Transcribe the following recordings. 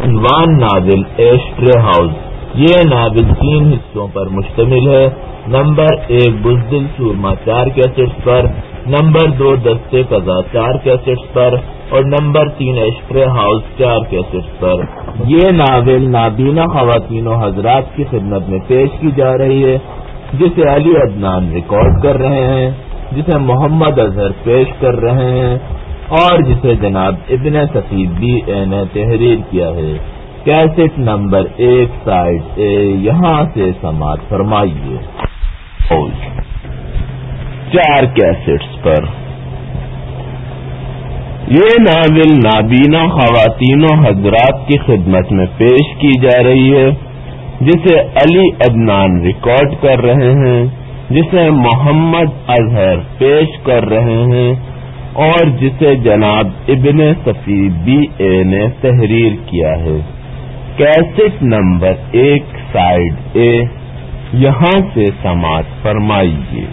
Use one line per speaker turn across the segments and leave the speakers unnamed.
عنوان novel ashtray house. یہ novel 3 حصوں پر مشتمل ہے. نمبر 1 بزدل سورما 4 کیسٹس پر، نمبر 2 دستے قضا 4 کیسٹس پر، اور نمبر 3 ایشٹرے ہاؤس 4 کیسٹس پر. یہ ناول نابینا خواتین و حضرات کی خدمت میں پیش کی جا رہی ہے، جسے علی عدنان ریکارڈ کر رہے ہیں، جسے محمد اظہر پیش کر رہے ہیں، اور جسے جناب ابن صفی بی اے نے تحریر کیا ہے. Cassette number 1 side A. یہاں سے سماعت فرمائیے. 4 کیسٹس پر یہ ناول نابینا خواتین و حضرات کی خدمت میں پیش کی جا رہی ہے، جسے علی عدنان ریکارڈ کر رہے ہیں، جسے محمد اظہر پیش کر رہے ہیں، اور جسے جناب ابن صفی بی اے نے تحریر کیا ہے. Cassette number 1 side A. یہاں سے سماعت فرمائیے.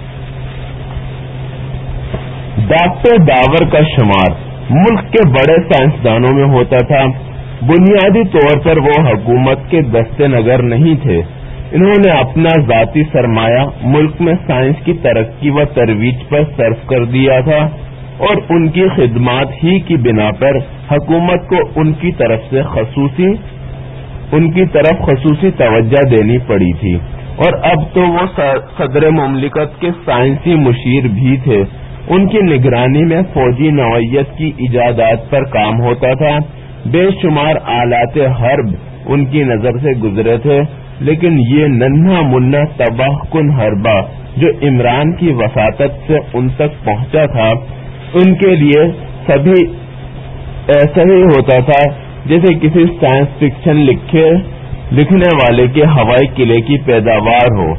ڈاکٹر داور کا شمار ملک کے بڑے سائنسدانوں میں ہوتا تھا. بنیادی طور پر وہ حکومت کے دست نگر نہیں تھے. انہوں نے اپنا ذاتی سرمایہ ملک میں سائنس کی ترقی و ترویج پر صرف کر دیا تھا، اور ان کی خدمات ہی کی بنا پر حکومت کو ان کی طرف خصوصی توجہ دینی پڑی تھی. اور اب تو وہ صدر مملکت کے سائنسی مشیر بھی تھے. ان کی نگرانی میں فوجی نوعیت کی ایجادات پر کام ہوتا تھا. بے شمار آلات حرب ان کی نظر سے گزرے تھے، لیکن یہ ننھا منا تباہ کن حربہ جو عمران کی وساطت سے ان تک پہنچا تھا، ان کے لیے سبھی ایسا ہی ہوتا تھا جیسے کسی سائنس فکشن لکھنے والے کے ہوائی قلعے کی پیداوار ہو.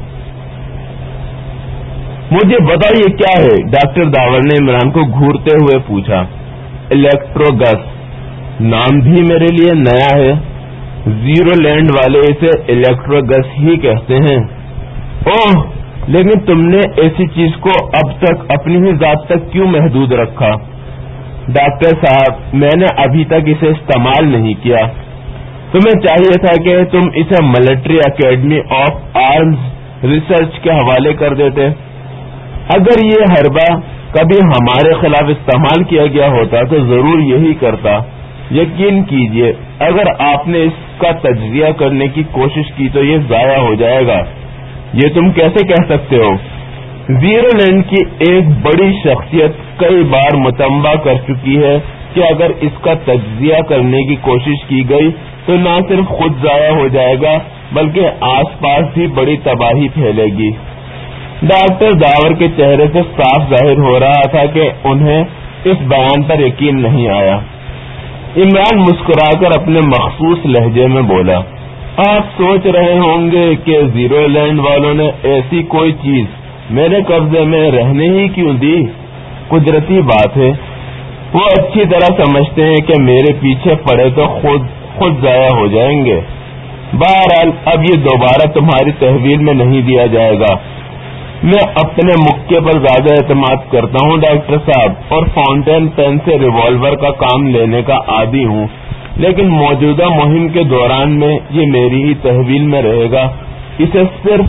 مجھے بتائیے کیا ہے؟ ڈاکٹر داور نے عمران کو گھورتے ہوئے پوچھا. الیکٹروگس. نام بھی میرے لیے نیا ہے. زیرو لینڈ والے اسے الیکٹروگس ہی کہتے ہیں. اوہ، لیکن تم نے ایسی چیز کو اب تک اپنی ہی ذات تک کیوں محدود رکھا؟ ڈاکٹر صاحب، میں نے ابھی تک اسے استعمال نہیں کیا. تمہیں چاہیے تھا کہ تم اسے military academy of arms research کے حوالے کر دیتے. اگر یہ حربہ کبھی ہمارے خلاف استعمال کیا گیا ہوتا تو ضرور یہی کرتا. یقین کیجئے، اگر آپ نے اس کا تجزیہ کرنے کی کوشش کی تو یہ ضائع ہو جائے گا. یہ تم کیسے کہہ سکتے ہو؟ زیرو لینڈ کی ایک بڑی شخصیت کئی بار متنبہ کر چکی ہے کہ اگر اس کا تجزیہ کرنے کی کوشش کی گئی تو نہ صرف خود ضائع ہو جائے گا بلکہ آس پاس بھی بڑی تباہی پھیلے گی. ڈاکٹر داور کے چہرے سے صاف ظاہر ہو رہا تھا کہ انہیں اس بیان پر یقین نہیں آیا. عمران مسکرا کر اپنے مخصوص لہجے میں بولا. آپ سوچ رہے ہوں گے کہ زیرو لینڈ والوں نے ایسی کوئی چیز میرے قبضے میں رہنے ہی کیوں دی؟ قدرتی بات ہے، وہ اچھی طرح سمجھتے ہیں کہ میرے پیچھے پڑے تو خود ضائع ہو جائیں گے. بہرحال اب یہ دوبارہ تمہاری تحویل میں نہیں دیا جائے گا. میں اپنے مکے پر زیادہ اعتماد کرتا ہوں ڈاکٹر صاحب، اور فاؤنٹین پین سے ریوالور کا کام لینے کا عادی ہوں، لیکن موجودہ مہم کے دوران میں یہ میری ہی تحویل میں رہے گا. اسے صرف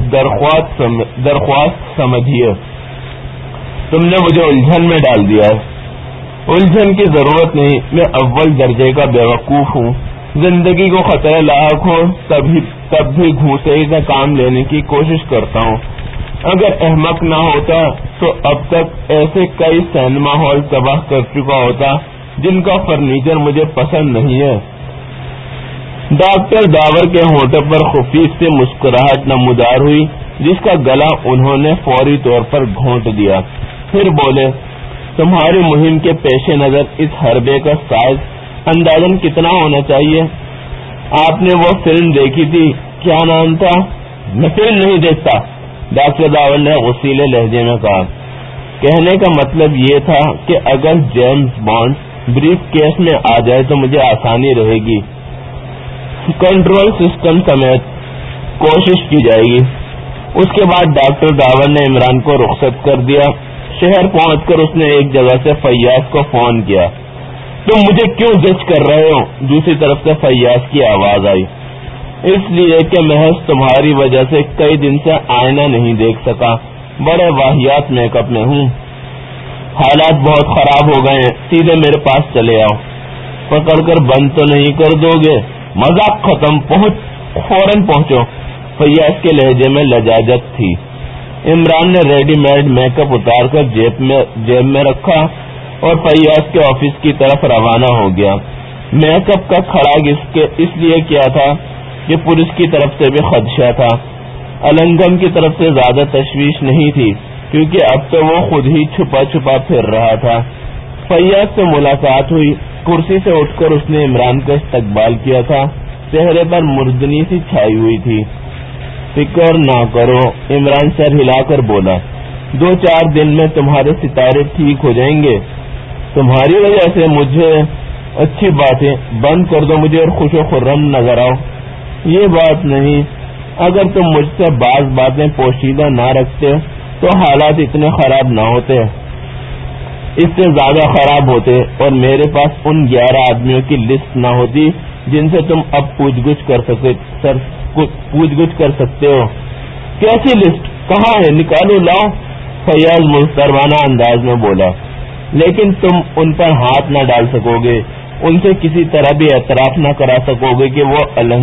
درخواست سمجھیے. تم نے مجھے الجھن میں ڈال دیا ہے. الجھن کی ضرورت نہیں، میں اول درجے کا بیوقوف ہوں. زندگی کو خطرہ لاحق ہو تب بھی گھوسے سے کام لینے کی کوشش کرتا ہوں. اگر احمق نہ ہوتا تو اب تک ایسے کئی سینما ہال تباہ کر چکا ہوتا جن کا فرنیچر مجھے پسند نہیں ہے. ڈاکٹر داور کے ہونٹوں پر خفیف سے مسکراہٹ نمودار ہوئی، جس کا گلا انہوں نے فوری طور پر گھونٹ دیا. پھر بولے، تمہاری مہم کے پیش نظر اس حربے کا سائز اندازاً کتنا ہونا چاہیے؟ آپ نے وہ فلم دیکھی تھی، کیا نام تھا؟ میں فلم نہیں دیکھتا، ڈاکٹر داور نے غصیلے لہجے میں کہا. کہنے کا مطلب یہ تھا کہ اگر جیمز بانڈ بریف کیس میں آ جائے تو مجھے آسانی رہے گی. کنٹرول سسٹم سمیت کوشش کی جائے گی. اس کے بعد ڈاکٹر داور نے عمران کو رخصت کر دیا. شہر پہنچ کر اس نے ایک جگہ سے فیاض کو فون کیا. تم مجھے کیوں جج کر رہے ہو؟ دوسری طرف سے فیاض کی آواز آئی۔ اس لیے کہ محض تمہاری وجہ سے کئی دن سے آئینہ نہیں دیکھ سکا، بڑے واہیات میک اپ میں ہوں، حالات بہت خراب ہو گئے ہیں، سیدھے میرے پاس چلے آؤ۔ پکڑ کر بند تو نہیں کر دو گے؟ مذاق ختم، فوراً پہنچو۔ فیاض کے لہجے میں لجاجت تھی۔ عمران نے ریڈی میڈ میک اپ اتار کر جیب میں رکھا اور فیاض کے آفس کی طرف روانہ ہو گیا۔ میک اپ کا کھڑا اس لیے کیا تھا کہ پولیس کی طرف سے بھی خدشہ تھا۔ النگم کی طرف سے زیادہ تشویش نہیں تھی کیونکہ اب تو وہ خود ہی چھپا چھپا پھر رہا تھا۔ فیاض سے ملاقات ہوئی، کرسی سے اٹھ کر اس نے عمران کا استقبال کیا تھا، چہرے پر مردنی سی چھائی ہوئی تھی۔ فکر نہ کرو، عمران سر ہلا کر بولا، 2-4 دن میں تمہارے ستارے ٹھیک ہو جائیں گے۔ تمہاری وجہ سے مجھے اچھی باتیں بند کر دو مجھے اور خوش و خرم نظر آؤ۔ یہ بات نہیں، اگر تم مجھ سے بعض باتیں پوشیدہ نہ رکھتے تو حالات اتنے خراب نہ ہوتے، اس سے زیادہ خراب ہوتے، اور میرے پاس ان 11 آدمیوں کی لسٹ نہ ہوتی جن سے تم اب پوچھ گچھ کر سکتے ہو۔ کیسی لسٹ؟ کہاں ہے؟ نکالو، لاؤ۔ فیاض مستربانہ انداز میں بولا، لیکن تم ان پر ہاتھ نہ ڈال سکو گے، ان سے کسی طرح بھی اعتراف نہ کرا سکو گے کہ وہ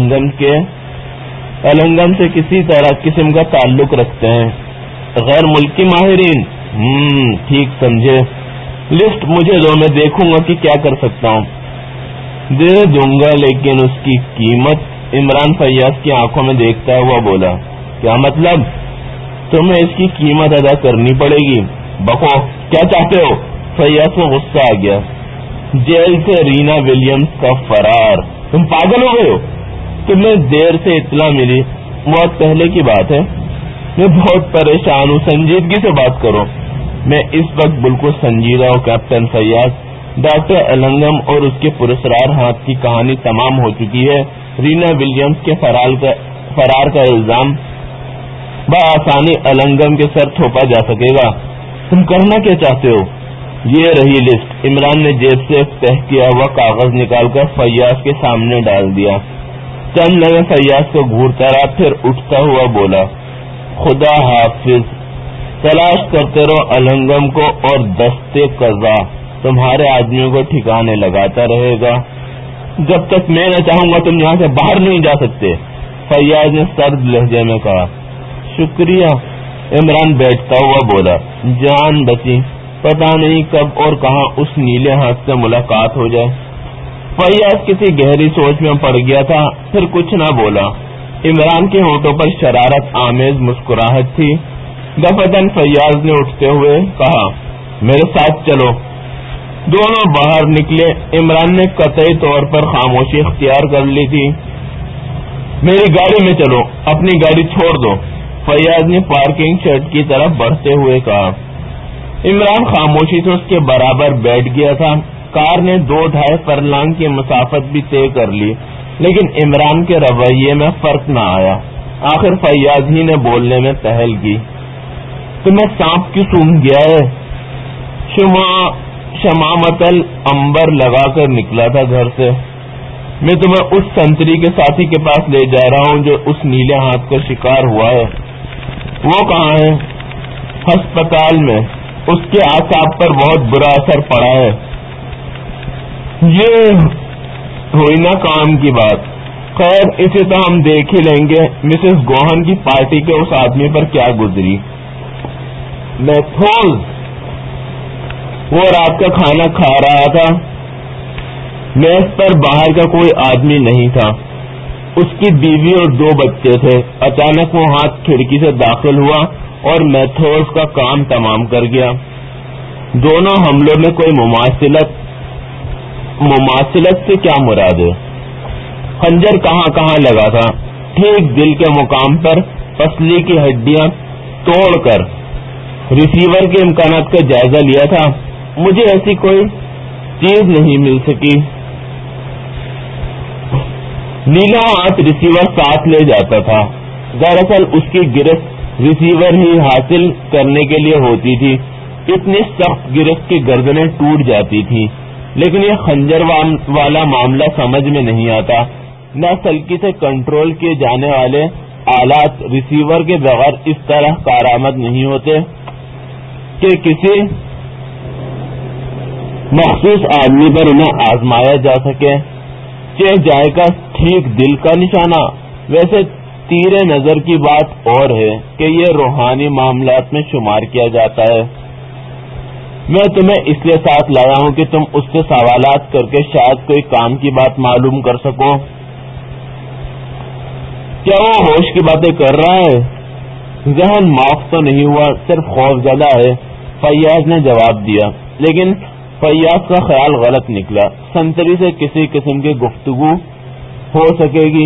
النگم سے کسی قسم کا تعلق رکھتے ہیں۔ غیر ملکی ماہرین؟ ٹھیک سمجھے۔ لسٹ مجھے دو، میں دیکھوں گا کہ کیا کر سکتا ہوں۔ دے دوں گا، لیکن اس کی قیمت؟ عمران فیاض کی آنکھوں میں دیکھتا ہوا بولا، کیا مطلب؟ تمہیں اس کی قیمت ادا کرنی پڑے گی۔ بکو، کیا چاہتے ہو؟ فیاض کو غصہ آ گیا۔ جیل سے رینا ولیمز کا فرار؟ تم پاگل ہو گئے ہو؟ تمہیں دیر سے اطلاع ملی، بہت پہلے کی بات ہے۔ میں بہت پریشان ہوں، سنجیدگی سے بات کرو۔ میں اس وقت بالکل سنجیدہ ہوں کیپٹن فیاض۔ ڈاکٹر النگم اور اس کے پرسرار ہاتھ کی کہانی تمام ہو چکی ہے۔ رینا ولیمز کے فرار کا الزام بآسانی النگم کے سر تھوپا جا سکے گا۔ تم کرنا کیا چاہتے ہو؟ یہ رہی لسٹ۔ عمران نے جیب سے تہہ کیا ہوا کاغذ نکال کر فیاض کے سامنے ڈال دیا۔ چند لمحے فیاض کو گھورتا رہا، پھر اٹھتا ہوا بولا، خدا حافظ۔ تلاش کرتے رہو النگم کو اور دستے قضا تمہارے آدمیوں کو ٹھکانے لگاتا رہے گا۔ جب تک میں نہ چاہوں گا تم یہاں سے باہر نہیں جا سکتے، فیاض نے سرد لہجے میں کہا۔ شکریہ، عمران بیٹھتا ہوا بولا۔ جان بچی، پتا نہیں کب اور کہاں اس نیلے ہاتھ سے ملاقات ہو جائے۔ فیاض کسی گہری سوچ میں پڑ گیا تھا، پھر کچھ نہ بولا۔ عمران کے ہونٹوں پر شرارت آمیز مسکراہٹ تھی۔ دفعتاً فیاض نے اٹھتے ہوئے کہا، میرے ساتھ چلو۔ دونوں باہر نکلے۔ عمران نے قطعی طور پر خاموشی اختیار کر لی تھی۔ میری گاڑی میں چلو، اپنی گاڑی چھوڑ دو، فیاض نے پارکنگ شیڈ کی طرف بڑھتے ہوئے کہا۔ عمران خاموشی سے اس کے برابر بیٹھ گیا تھا۔ کار نے 2-2.5 فرلانگ کی مسافت بھی طے کر لی، لیکن عمران کے رویے میں فرق نہ آیا۔ آخر فیاض ہی نے بولنے میں پہل کی، تمہیں سانپ کی سونگھ گیا ہے؟ شمامتل امبر لگا کر نکلا تھا گھر سے۔ میں تمہیں اس سنتری کے ساتھی کے پاس لے جا رہا ہوں جو اس نیلے ہاتھ کا شکار ہوا ہے۔ وہ کہاں ہے؟ ہسپتال میں، اس کے اعصاب پر بہت برا اثر پڑا ہے۔ یہ ہوئی نا کام کی بات۔ خیر، اسے تو ہم دیکھ ہی لیں گے۔ مسز گوہن کی پارٹی کے اس آدمی پر کیا گزری؟ میتھوز، وہ رات کا کھانا کھا رہا تھا۔ میز پر باہر کا کوئی آدمی نہیں تھا، اس کی بیوی اور 2 بچے تھے۔ اچانک وہ ہاتھ کھڑکی سے داخل ہوا اور میتھوز کا کام تمام کر گیا۔ دونوں حملوں میں کوئی مماثلت سے کیا مراد ہے؟ خنجر کہاں کہاں لگا تھا؟ ٹھیک دل کے مقام پر، پسلی کی ہڈیاں توڑ کر۔ ریسیور کے امکانات کا جائزہ لیا تھا، مجھے ایسی کوئی چیز نہیں مل سکی۔ نیلا ہاتھ ریسیور ساتھ لے جاتا تھا۔ دراصل اس کی گرفت ریسیور ہی حاصل کرنے کے لیے ہوتی تھی۔ اتنی سخت گرفت کی گردنیں ٹوٹ جاتی تھی، لیکن یہ خنجر والا معاملہ سمجھ میں نہیں آتا. نہ سلکی سے کنٹرول کیے جانے والے آلات ریسیور کے بغیر اس طرح کارآمد نہیں ہوتے کہ کسی مخصوص آدمی پر انہیں آزمایا جا سکے. کہ جائے کا ٹھیک دل کا نشانہ. ویسے تیر نظر کی بات اور ہے کہ یہ روحانی معاملات میں شمار کیا جاتا ہے. میں تمہیں اس لیے ساتھ لایا ہوں کہ تم اس سے سوالات کر کے شاید کوئی کام کی بات معلوم کر سکو. کیا وہ ہوش کی باتیں کر رہا ہے؟ ذہن معاف تو نہیں ہوا، صرف خوف زدہ ہے، فیاض نے جواب دیا. لیکن فیاض کا خیال غلط نکلا. سنتری سے کسی قسم کی گفتگو ہو سکے گی؟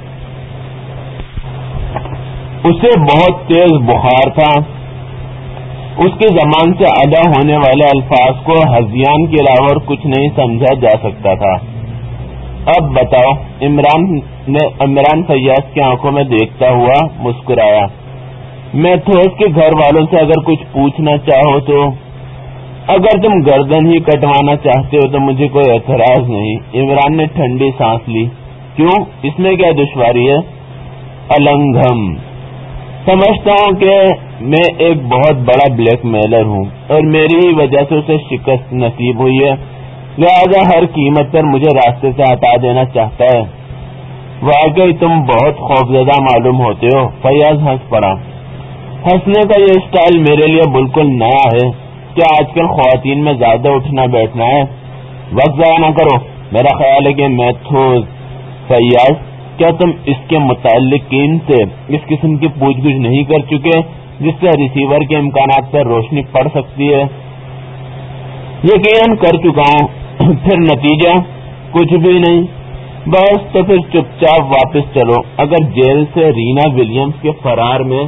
اسے بہت تیز بخار تھا. اس کی زبان سے ادا ہونے والے الفاظ کو ہذیان کے علاوہ اور کچھ نہیں سمجھا جا سکتا تھا. اب بتاؤ. عمران فیاض کی آنکھوں میں دیکھتا ہوا مسکرایا. میں تھا اس کے گھر والوں سے اگر کچھ پوچھنا چاہو تو. اگر تم گردن ہی کٹوانا چاہتے ہو تو مجھے کوئی اعتراض نہیں. عمران نے ٹھنڈی سانس لی. کیوں؟ اس میں کیا دشواری ہے؟ النگھم. سمجھتا ہوں کہ میں ایک بہت بڑا بلیک میلر ہوں اور میری ہی وجہ سے اسے شکست نصیب ہوئی ہے، لہذا ہر قیمت پر مجھے راستے سے ہٹا دینا چاہتا ہے. واقعی تم بہت خوفزدہ معلوم ہوتے ہو. فیاض ہنس پڑا. ہنسنے کا یہ اسٹائل میرے لیے بالکل نیا ہے. کیا آج کل خواتین میں زیادہ اٹھنا بیٹھنا ہے؟ وقت ضائع نہ کرو. میرا خیال ہے کہ میں فیاض، کیا تم اس کے متعلقین سے اس قسم کی پوچھ گچھ نہیں کر چکے جس سے ریسیور کے امکانات پر روشنی پڑ سکتی ہے؟ یقیناً کر چکا ہوں. پھر نتیجہ؟ کچھ بھی نہیں. بس تو پھر چپ چاپ واپس چلو. اگر جیل سے رینا ولیمز کے فرار میں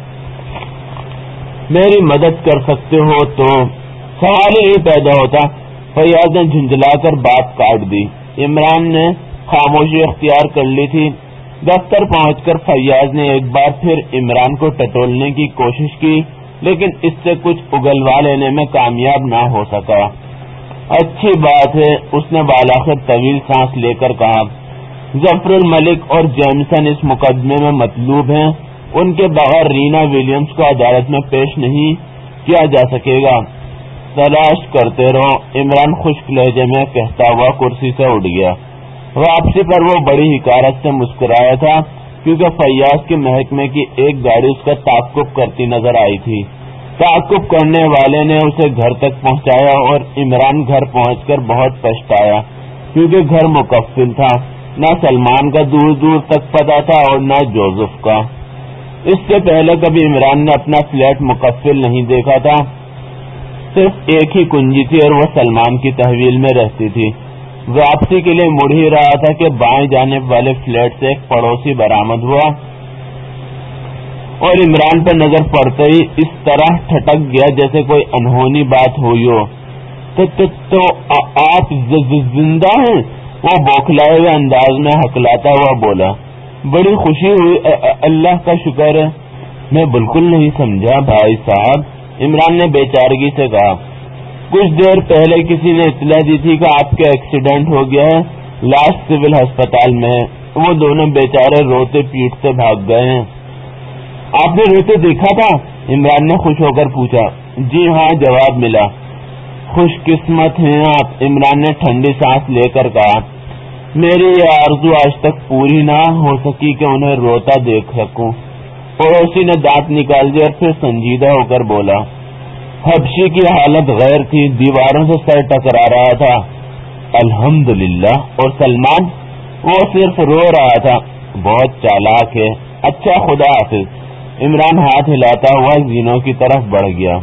میری مدد کر سکتے ہو تو. سوال ہی پیدا ہوتا. فیاض نے جھنجلا کر بات کاٹ دی. عمران نے خاموشی اختیار کر لی تھی. دفتر پہنچ کر فیاض نے ایک بار پھر عمران کو ٹٹولنے کی کوشش کی، لیکن اس سے کچھ اگلوا لینے میں کامیاب نہ ہو سکا. اچھی بات ہے، اس نے بالآخر طویل سانس لے کر کہا. ظفر الملک اور جیمسن اس مقدمے میں مطلوب ہیں. ان کے بغیر رینا ولیمز کو عدالت میں پیش نہیں کیا جا سکے گا. تلاش کرتے رہو. عمران خشک لہجے میں کہتا ہوا کرسی سے اٹھ گیا. واپسی پر وہ بڑی حکارت سے مسکرایا تھا کیونکہ فیاض کے محکمے کی ایک گاڑی اس کا تعاقب کرتی نظر آئی تھی. تعاقب کرنے والے نے اسے گھر تک پہنچایا اور عمران گھر پہنچ کر بہت پچھتایا کیونکہ گھر مقفل تھا. نہ سلمان کا دور دور تک پتہ تھا اور نہ جوزف کا. اس سے پہلے کبھی عمران نے اپنا فلیٹ مقفل نہیں دیکھا تھا. صرف ایک ہی کنجی تھی اور وہ سلمان کی تحویل میں رہتی تھی. واپسی کے لیے مڑ ہی رہا تھا کہ بائیں جانب والے فلیٹ سے ایک پڑوسی برآمد ہوا اور عمران پر نظر پڑتے ہی اس طرح ٹھٹک گیا جیسے کوئی انہونی بات ہوئی ہو. تو آپ زندہ ہیں؟ وہ بوکھلائے ہوئے انداز میں ہکلاتا ہوا بولا. بڑی خوشی ہوئی. اللہ کا شکر ہے. میں بالکل نہیں سمجھا بھائی صاحب. عمران نے بے چارگی سے کہا. کچھ دیر پہلے کسی نے اطلاع دی تھی کہ آپ کا ایکسیڈنٹ ہو گیا ہے. لاش سول ہسپتال میں ہے. وہ دونوں بیچارے روتے پیٹتے بھاگ گئے ہیں. آپ نے روتے دیکھا تھا؟ عمران نے خوش ہو کر پوچھا. جی ہاں، جواب ملا. خوش قسمت ہیں آپ. عمران نے ٹھنڈی سانس لے کر کہا. میری یہ آرزو آج تک پوری نہ ہو سکی کہ انہیں روتا دیکھ سکوں. پڑوسی نے دانت نکال دیا اور پھر سنجیدہ ہو کر بولا. حبشی کی حالت غیر تھی. دیواروں سے سر ٹکرا رہا تھا. الحمدللہ. اور سلمان؟ وہ صرف رو رہا تھا. بہت چالاک ہے. اچھا، خدا حافظ. عمران ہاتھ ہلاتا ہوا زینوں کی طرف بڑھ گیا.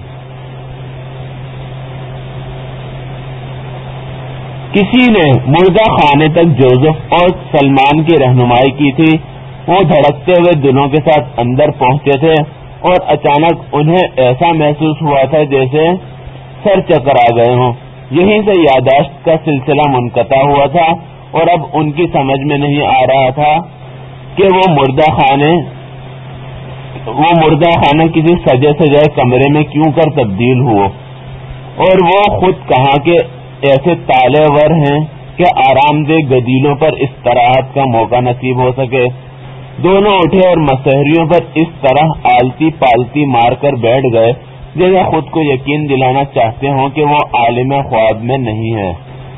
کسی نے مردہ خانے تک جوزف اور سلمان کی رہنمائی کی تھی. وہ دھڑکتے ہوئے دلوں کے ساتھ اندر پہنچے تھے اور اچانک انہیں ایسا محسوس ہوا تھا جیسے سر چکر آ گئے ہوں. یہیں سے یادداشت کا سلسلہ منقطع ہوا تھا اور اب ان کی سمجھ میں نہیں آ رہا تھا کہ وہ مردہ خانہ کسی سجے سجائے کمرے میں کیوں کر تبدیل ہو اور وہ خود کہاں کے ایسے تالے ور ہیں کہ آرام دہ گدیلوں پر استراحت کا موقع نصیب ہو سکے۔ دونوں اٹھے اور مسحریوں پر اس طرح آلتی پالتی مار کر بیٹھ گئے جیسے خود کو یقین دلانا چاہتے ہوں کہ وہ عالم خواب میں نہیں ہے۔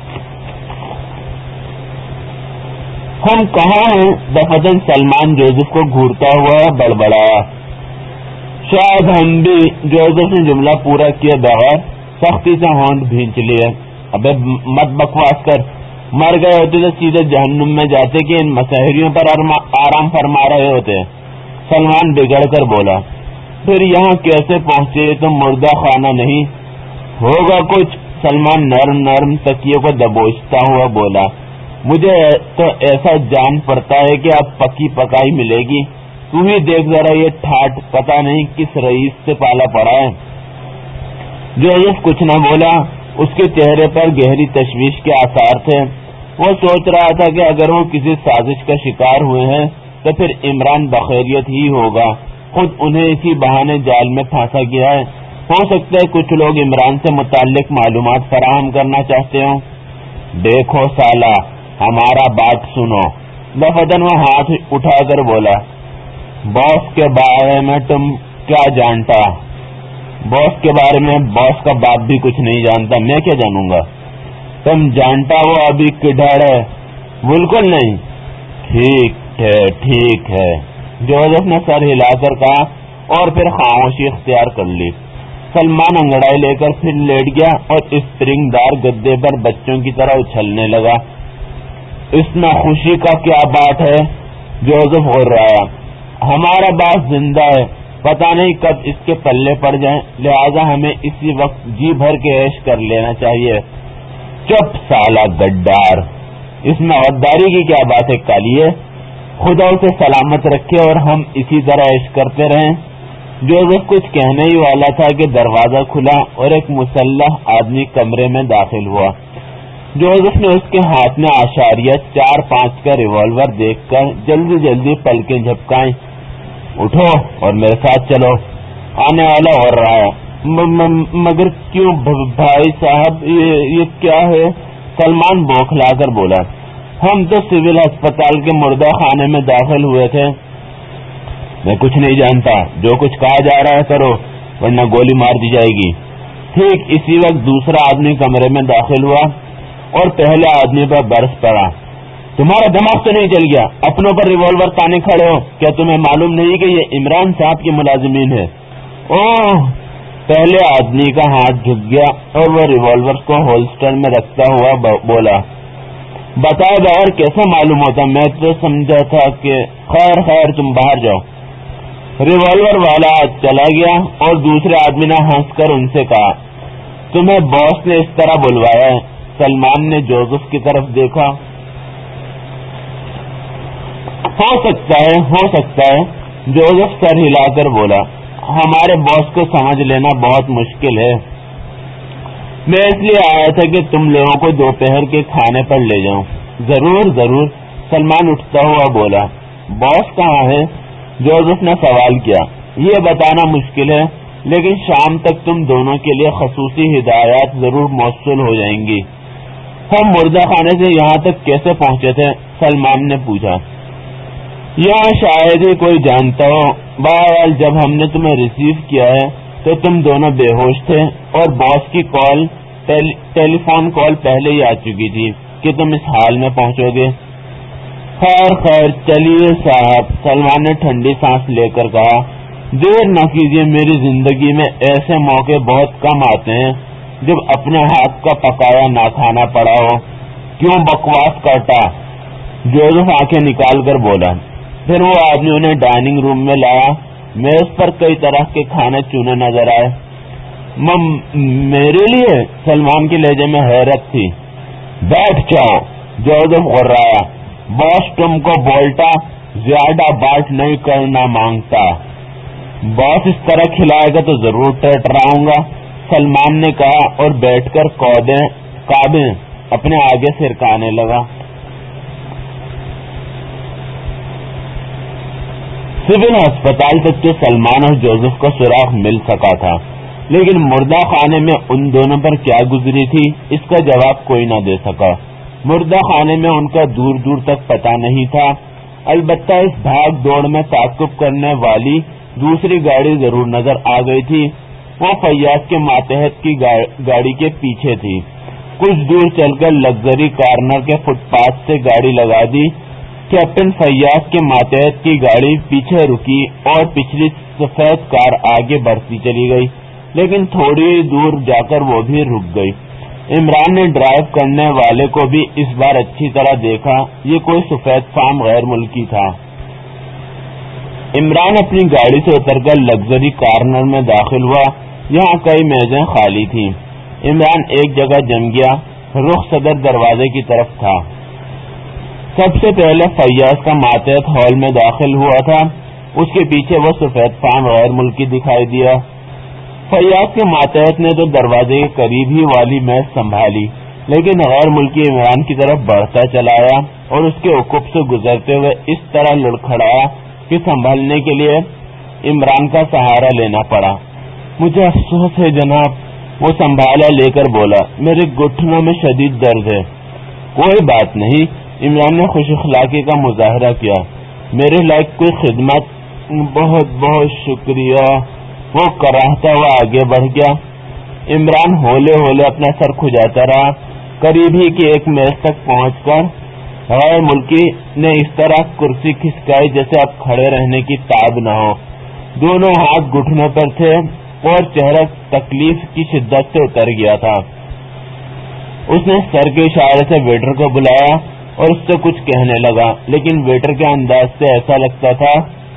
ہم کہاں ہیں؟ دفعتاً سلمان جوزف کو گھورتا ہوا بڑبڑایا۔ شاید ہم بھی، جوزف نے جملہ پورا کیے بغیر سختی سے ہونٹ بھینچ لیے۔ ابے مت بکواس کر، مر گئے ہوتے تو سیدھے جہنم میں جاتے کہ ان مسحریوں پر آرام فرما رہے ہوتے۔ سلمان بگڑ کر بولا، پھر یہاں کیسے پہنچے؟ تو مردہ خانہ نہیں ہوگا کچھ؟ سلمان نرم نرم تکیے کو دبوچتا ہوا بولا، مجھے تو ایسا جان پڑتا ہے کہ اب پکی پکائی ملے گی۔ تو ہی دیکھ ذرا یہ ٹھاٹ پتہ نہیں کس رئیس سے پالا پڑا ہے۔ جوزف کچھ نہ بولا، اس کے چہرے پر گہری تشویش کے آثار تھے۔ وہ سوچ رہا تھا کہ اگر وہ کسی سازش کا شکار ہوئے ہیں تو پھر عمران بخیریت ہی ہوگا، خود انہیں اسی بہانے جال میں پھانسا گیا ہے۔ ہو سکتا ہے کچھ لوگ عمران سے متعلق معلومات فراہم کرنا چاہتے ہوں۔ دیکھو سالہ، ہمارا بات سنو۔ دفعتاً وہ ہاتھ اٹھا کر بولا، باس کے بارے میں تم کیا جانتا؟ باس کے بارے میں باس کا باپ بھی کچھ نہیں جانتا، میں کیا جانوں گا؟ تم جانتا وہ ابھی کدھر ہے؟ بالکل نہیں۔ ٹھیک ہے، جوزف نے سر ہلا کر کہا اور پھر خاموشی اختیار کر لی۔ سلمان انگڑائی لے کر پھر لیٹ گیا اور اسپرنگ دار گدے پر بچوں کی طرح اچھلنے لگا۔ اس میں خوشی کا کیا بات ہے؟ جوزف غر رہا، ہمارا باس زندہ ہے، پتہ نہیں کب اس کے پلے پڑ جائیں، لہذا ہمیں اسی وقت جی بھر کے عیش کر لینا چاہیے۔ چپ سالہ گڈار، اس میں غداری کی کیا بات ہے کالیے؟ خدا اسے سلامت رکھے اور ہم اسی طرح عیش کرتے رہیں۔ جوزف کچھ کہنے ہی والا تھا کہ دروازہ کھلا اور ایک مسلح آدمی کمرے میں داخل ہوا۔ جوزف نے اس کے ہاتھ میں اشاریہ 4-5 کا ریوالور دیکھ کر جلدی جلدی پلکیں جھپکائیں۔ اٹھو اور میرے ساتھ چلو، آنے والا ہو رہا ہے۔ مگر کیوں بھائی صاحب، یہ کیا ہے؟ سلمان بوکھلا کر بولا، ہم تو سول ہسپتال کے مردہ خانے میں داخل ہوئے تھے۔ میں کچھ نہیں جانتا، جو کچھ کہا جا رہا ہے کرو ورنہ گولی مار دی جائے گی۔ ٹھیک اسی وقت دوسرا آدمی کمرے میں داخل ہوا اور پہلے آدمی پر برس پڑا، تمہارا دماغ تو نہیں چل گیا؟ اپنوں پر ریوالور تانے کھڑے ہو، کیا تمہیں معلوم نہیں کہ یہ عمران صاحب کی ملازمین ہے؟ اوہ! پہلے آدمی کا ہاتھ جھک گیا اور وہ ریوالور کو ہولسٹر میں رکھتا ہوا بولا، بتائے بغیر کیسا معلوم ہوتا؟ میں تو سمجھا تھا کہ خیر تم باہر جاؤ۔ ریوالور والا چلا گیا اور دوسرے آدمی نے ہنس کر ان سے کہا، تمہیں باس نے اس طرح بلوایا ہے؟ سلمان نے جوزف کی طرف دیکھا۔ ہو سکتا ہے، جوزف سر ہلا کر بولا، ہمارے باس کو سمجھ لینا بہت مشکل ہے۔ میں اس لیے آیا تھا کہ تم لوگوں کو دوپہر کے کھانے پر لے جاؤں۔ ضرور، سلمان اٹھتا ہوا بولا۔ باس کہاں ہے؟ جوزف نے سوال کیا۔ یہ بتانا مشکل ہے، لیکن شام تک تم دونوں کے لیے خصوصی ہدایات ضرور موصول ہو جائیں گی۔ ہم مردہ خانے سے یہاں تک کیسے پہنچے تھے؟ سلمان نے پوچھا۔ یہاں شاید ہی کوئی جانتا ہو، بہرحال جب ہم نے تمہیں ریسیو کیا ہے تو تم دونوں بے ہوش تھے اور باس کی ٹیلی فون کال پہلے ہی آ چکی تھی کہ تم اس حال میں پہنچو گے۔ خیر چلیے صاحب، سلمان نے ٹھنڈی سانس لے کر کہا، دیر نہ کیجیے، میری زندگی میں ایسے موقع بہت کم آتے ہیں جب اپنے ہاتھ کا پکایا نہ کھانا پڑا ہو۔ کیوں بکواس کرتا؟ جوزف آنکھیں نکال کر بولا۔ پھر وہ آدمی انہیں ڈائننگ روم میں لایا۔ میز پر کئی طرح کے کھانے چونے نظر آئے۔ میرے لیے؟ سلمان کے لہجے میں حیرت تھی۔ بیٹھ جاؤ، جوزف غرایا، باس تم کو بولتا زیادہ بات نہیں کرنا مانگتا۔ باس اس طرح کھلائے گا تو ضرور ٹرٹراؤں گا، سلمان نے کہا اور بیٹھ کر کعبیں اپنے آگے سرکانے لگا۔ سول ہسپتال تک تو سلمان اور جوزف کا سراغ مل سکا تھا، لیکن مردہ خانے میں ان دونوں پر کیا گزری تھی اس کا جواب کوئی نہ دے سکا۔ مردہ خانے میں ان کا دور دور تک پتہ نہیں تھا، البتہ اس بھاگ دوڑ میں تعاقب کرنے والی دوسری گاڑی ضرور نظر آ گئی تھی۔ وہ فیاض کے ماتحت کی گاڑی کے پیچھے تھی۔ کچھ دور چل کر لگژری کارنر کے فٹ پاتھ سے گاڑی لگا دی۔ کیپٹن فیاض کے ماتحت کی گاڑی پیچھے رکی اور پچھلی سفید کار آگے بڑھتی چلی گئی، لیکن تھوڑی دور جا کر وہ بھی رک گئی۔ عمران نے ڈرائیو کرنے والے کو بھی اس بار اچھی طرح دیکھا، یہ کوئی سفید فام غیر ملکی تھا۔ عمران اپنی گاڑی سے اتر کر لگژری کارنر میں داخل ہوا، یہاں کئی میزیں خالی تھیں۔ عمران ایک جگہ جم گیا، رخ صدر دروازے کی طرف تھا۔ سب سے پہلے فیاض کا ماتحت ہال میں داخل ہوا تھا، اس کے پیچھے وہ سفید فام غیر ملکی دکھائی دیا۔ فیاض کے ماتحت نے تو دروازے کے قریب ہی والی میز سنبھالی، لیکن غیر ملکی عمران کی طرف بڑھتا چلا آیا اور اس کے عقب سے گزرتے ہوئے اس طرح لڑکھڑایا کہ سنبھلنے کے لیے عمران کا سہارا لینا پڑا۔ مجھے افسوس ہے جناب، وہ سنبھالا لے کر بولا، میرے گھٹنوں میں شدید درد ہے۔ کوئی بات نہیں، عمران نے خوش اخلاقی کا مظاہرہ کیا، میرے لائق کوئی خدمت؟ بہت بہت شکریہ، وہ کراہتا ہوا آگے بڑھ گیا۔ عمران ہولے ہولے اپنا سر کھجاتا رہا۔ قریب ہی کی ایک میز تک پہنچ کر غیر ملکی نے اس طرح کرسی کھسکائی جیسے اب کھڑے رہنے کی تاب نہ ہو۔ دونوں ہاتھ گھٹنوں پر تھے اور چہرہ تکلیف کی شدت سے اتر گیا تھا۔ اس نے سر کے اشارے سے ویٹر کو بلایا اور اس سے کچھ کہنے لگا، لیکن ویٹر کے انداز سے ایسا لگتا تھا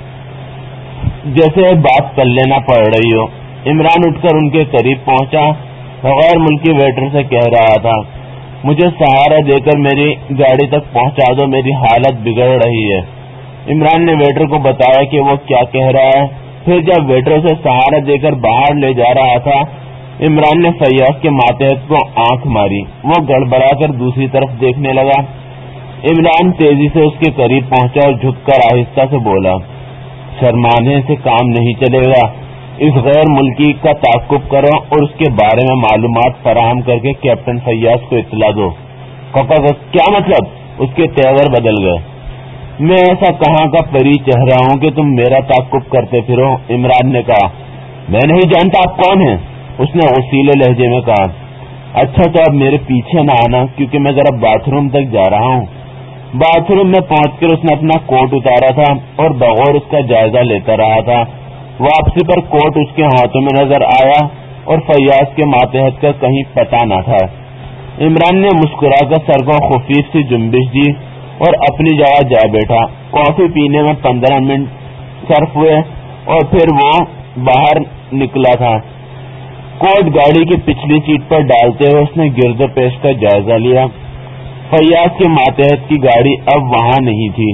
جیسے بات کر لینا پڑ رہی ہو۔ عمران اٹھ کر ان کے قریب پہنچا، غیر ملکی ویٹر سے کہہ رہا تھا، مجھے سہارا دے کر میری گاڑی تک پہنچا دو، میری حالت بگڑ رہی ہے۔ عمران نے ویٹر کو بتایا کہ وہ کیا کہہ رہا ہے۔ پھر جب ویٹر سے سہارا دے کر باہر لے جا رہا تھا، عمران نے فیاض کے ماتحت کو آنکھ ماری، وہ گڑبڑا کر دوسری طرف دیکھنے لگا۔ عمران تیزی سے اس کے قریب پہنچا اور جھک کر آہستہ سے بولا، شرمانے سے کام نہیں چلے گا، اس غیر ملکی کا تعاقب کرو اور اس کے بارے میں معلومات فراہم کر کے کیپٹن فیاض کو اطلاع دو۔ کیا مطلب؟ اس کے تیور بدل گئے۔ میں ایسا کہاں کا پری چہرہ ہوں کہ تم میرا تعاقب کرتے پھرو؟ عمران نے کہا۔ میں نہیں جانتا آپ کون ہیں، اس نے اصیلے لہجے میں کہا۔ اچھا تو اب میرے پیچھے نہ آنا، کیونکہ میں ذرا باتھ روم تک جا رہا ہوں۔ باتھ روم میں پہنچ کر اس نے اپنا کوٹ اتارا تھا اور بغور اس کا جائزہ لیتا رہا تھا۔ واپسی پر کوٹ اس کے ہاتھوں میں نظر آیا اور فیاض کے ماتحت کا کہیں پتہ نہ تھا۔ عمران نے مسکرا کر سر کو خفیف سی جنبش دی اور اپنی جگہ جا بیٹھا۔ کافی پینے میں 15 منٹ صرف ہوئے اور پھر وہ باہر نکلا تھا۔ کوٹ گاڑی کی پچھلی سیٹ پر ڈالتے ہوئے اس نے گرد و پیش کا جائزہ لیا۔ فیاض کے ماتحت کی گاڑی اب وہاں نہیں تھی۔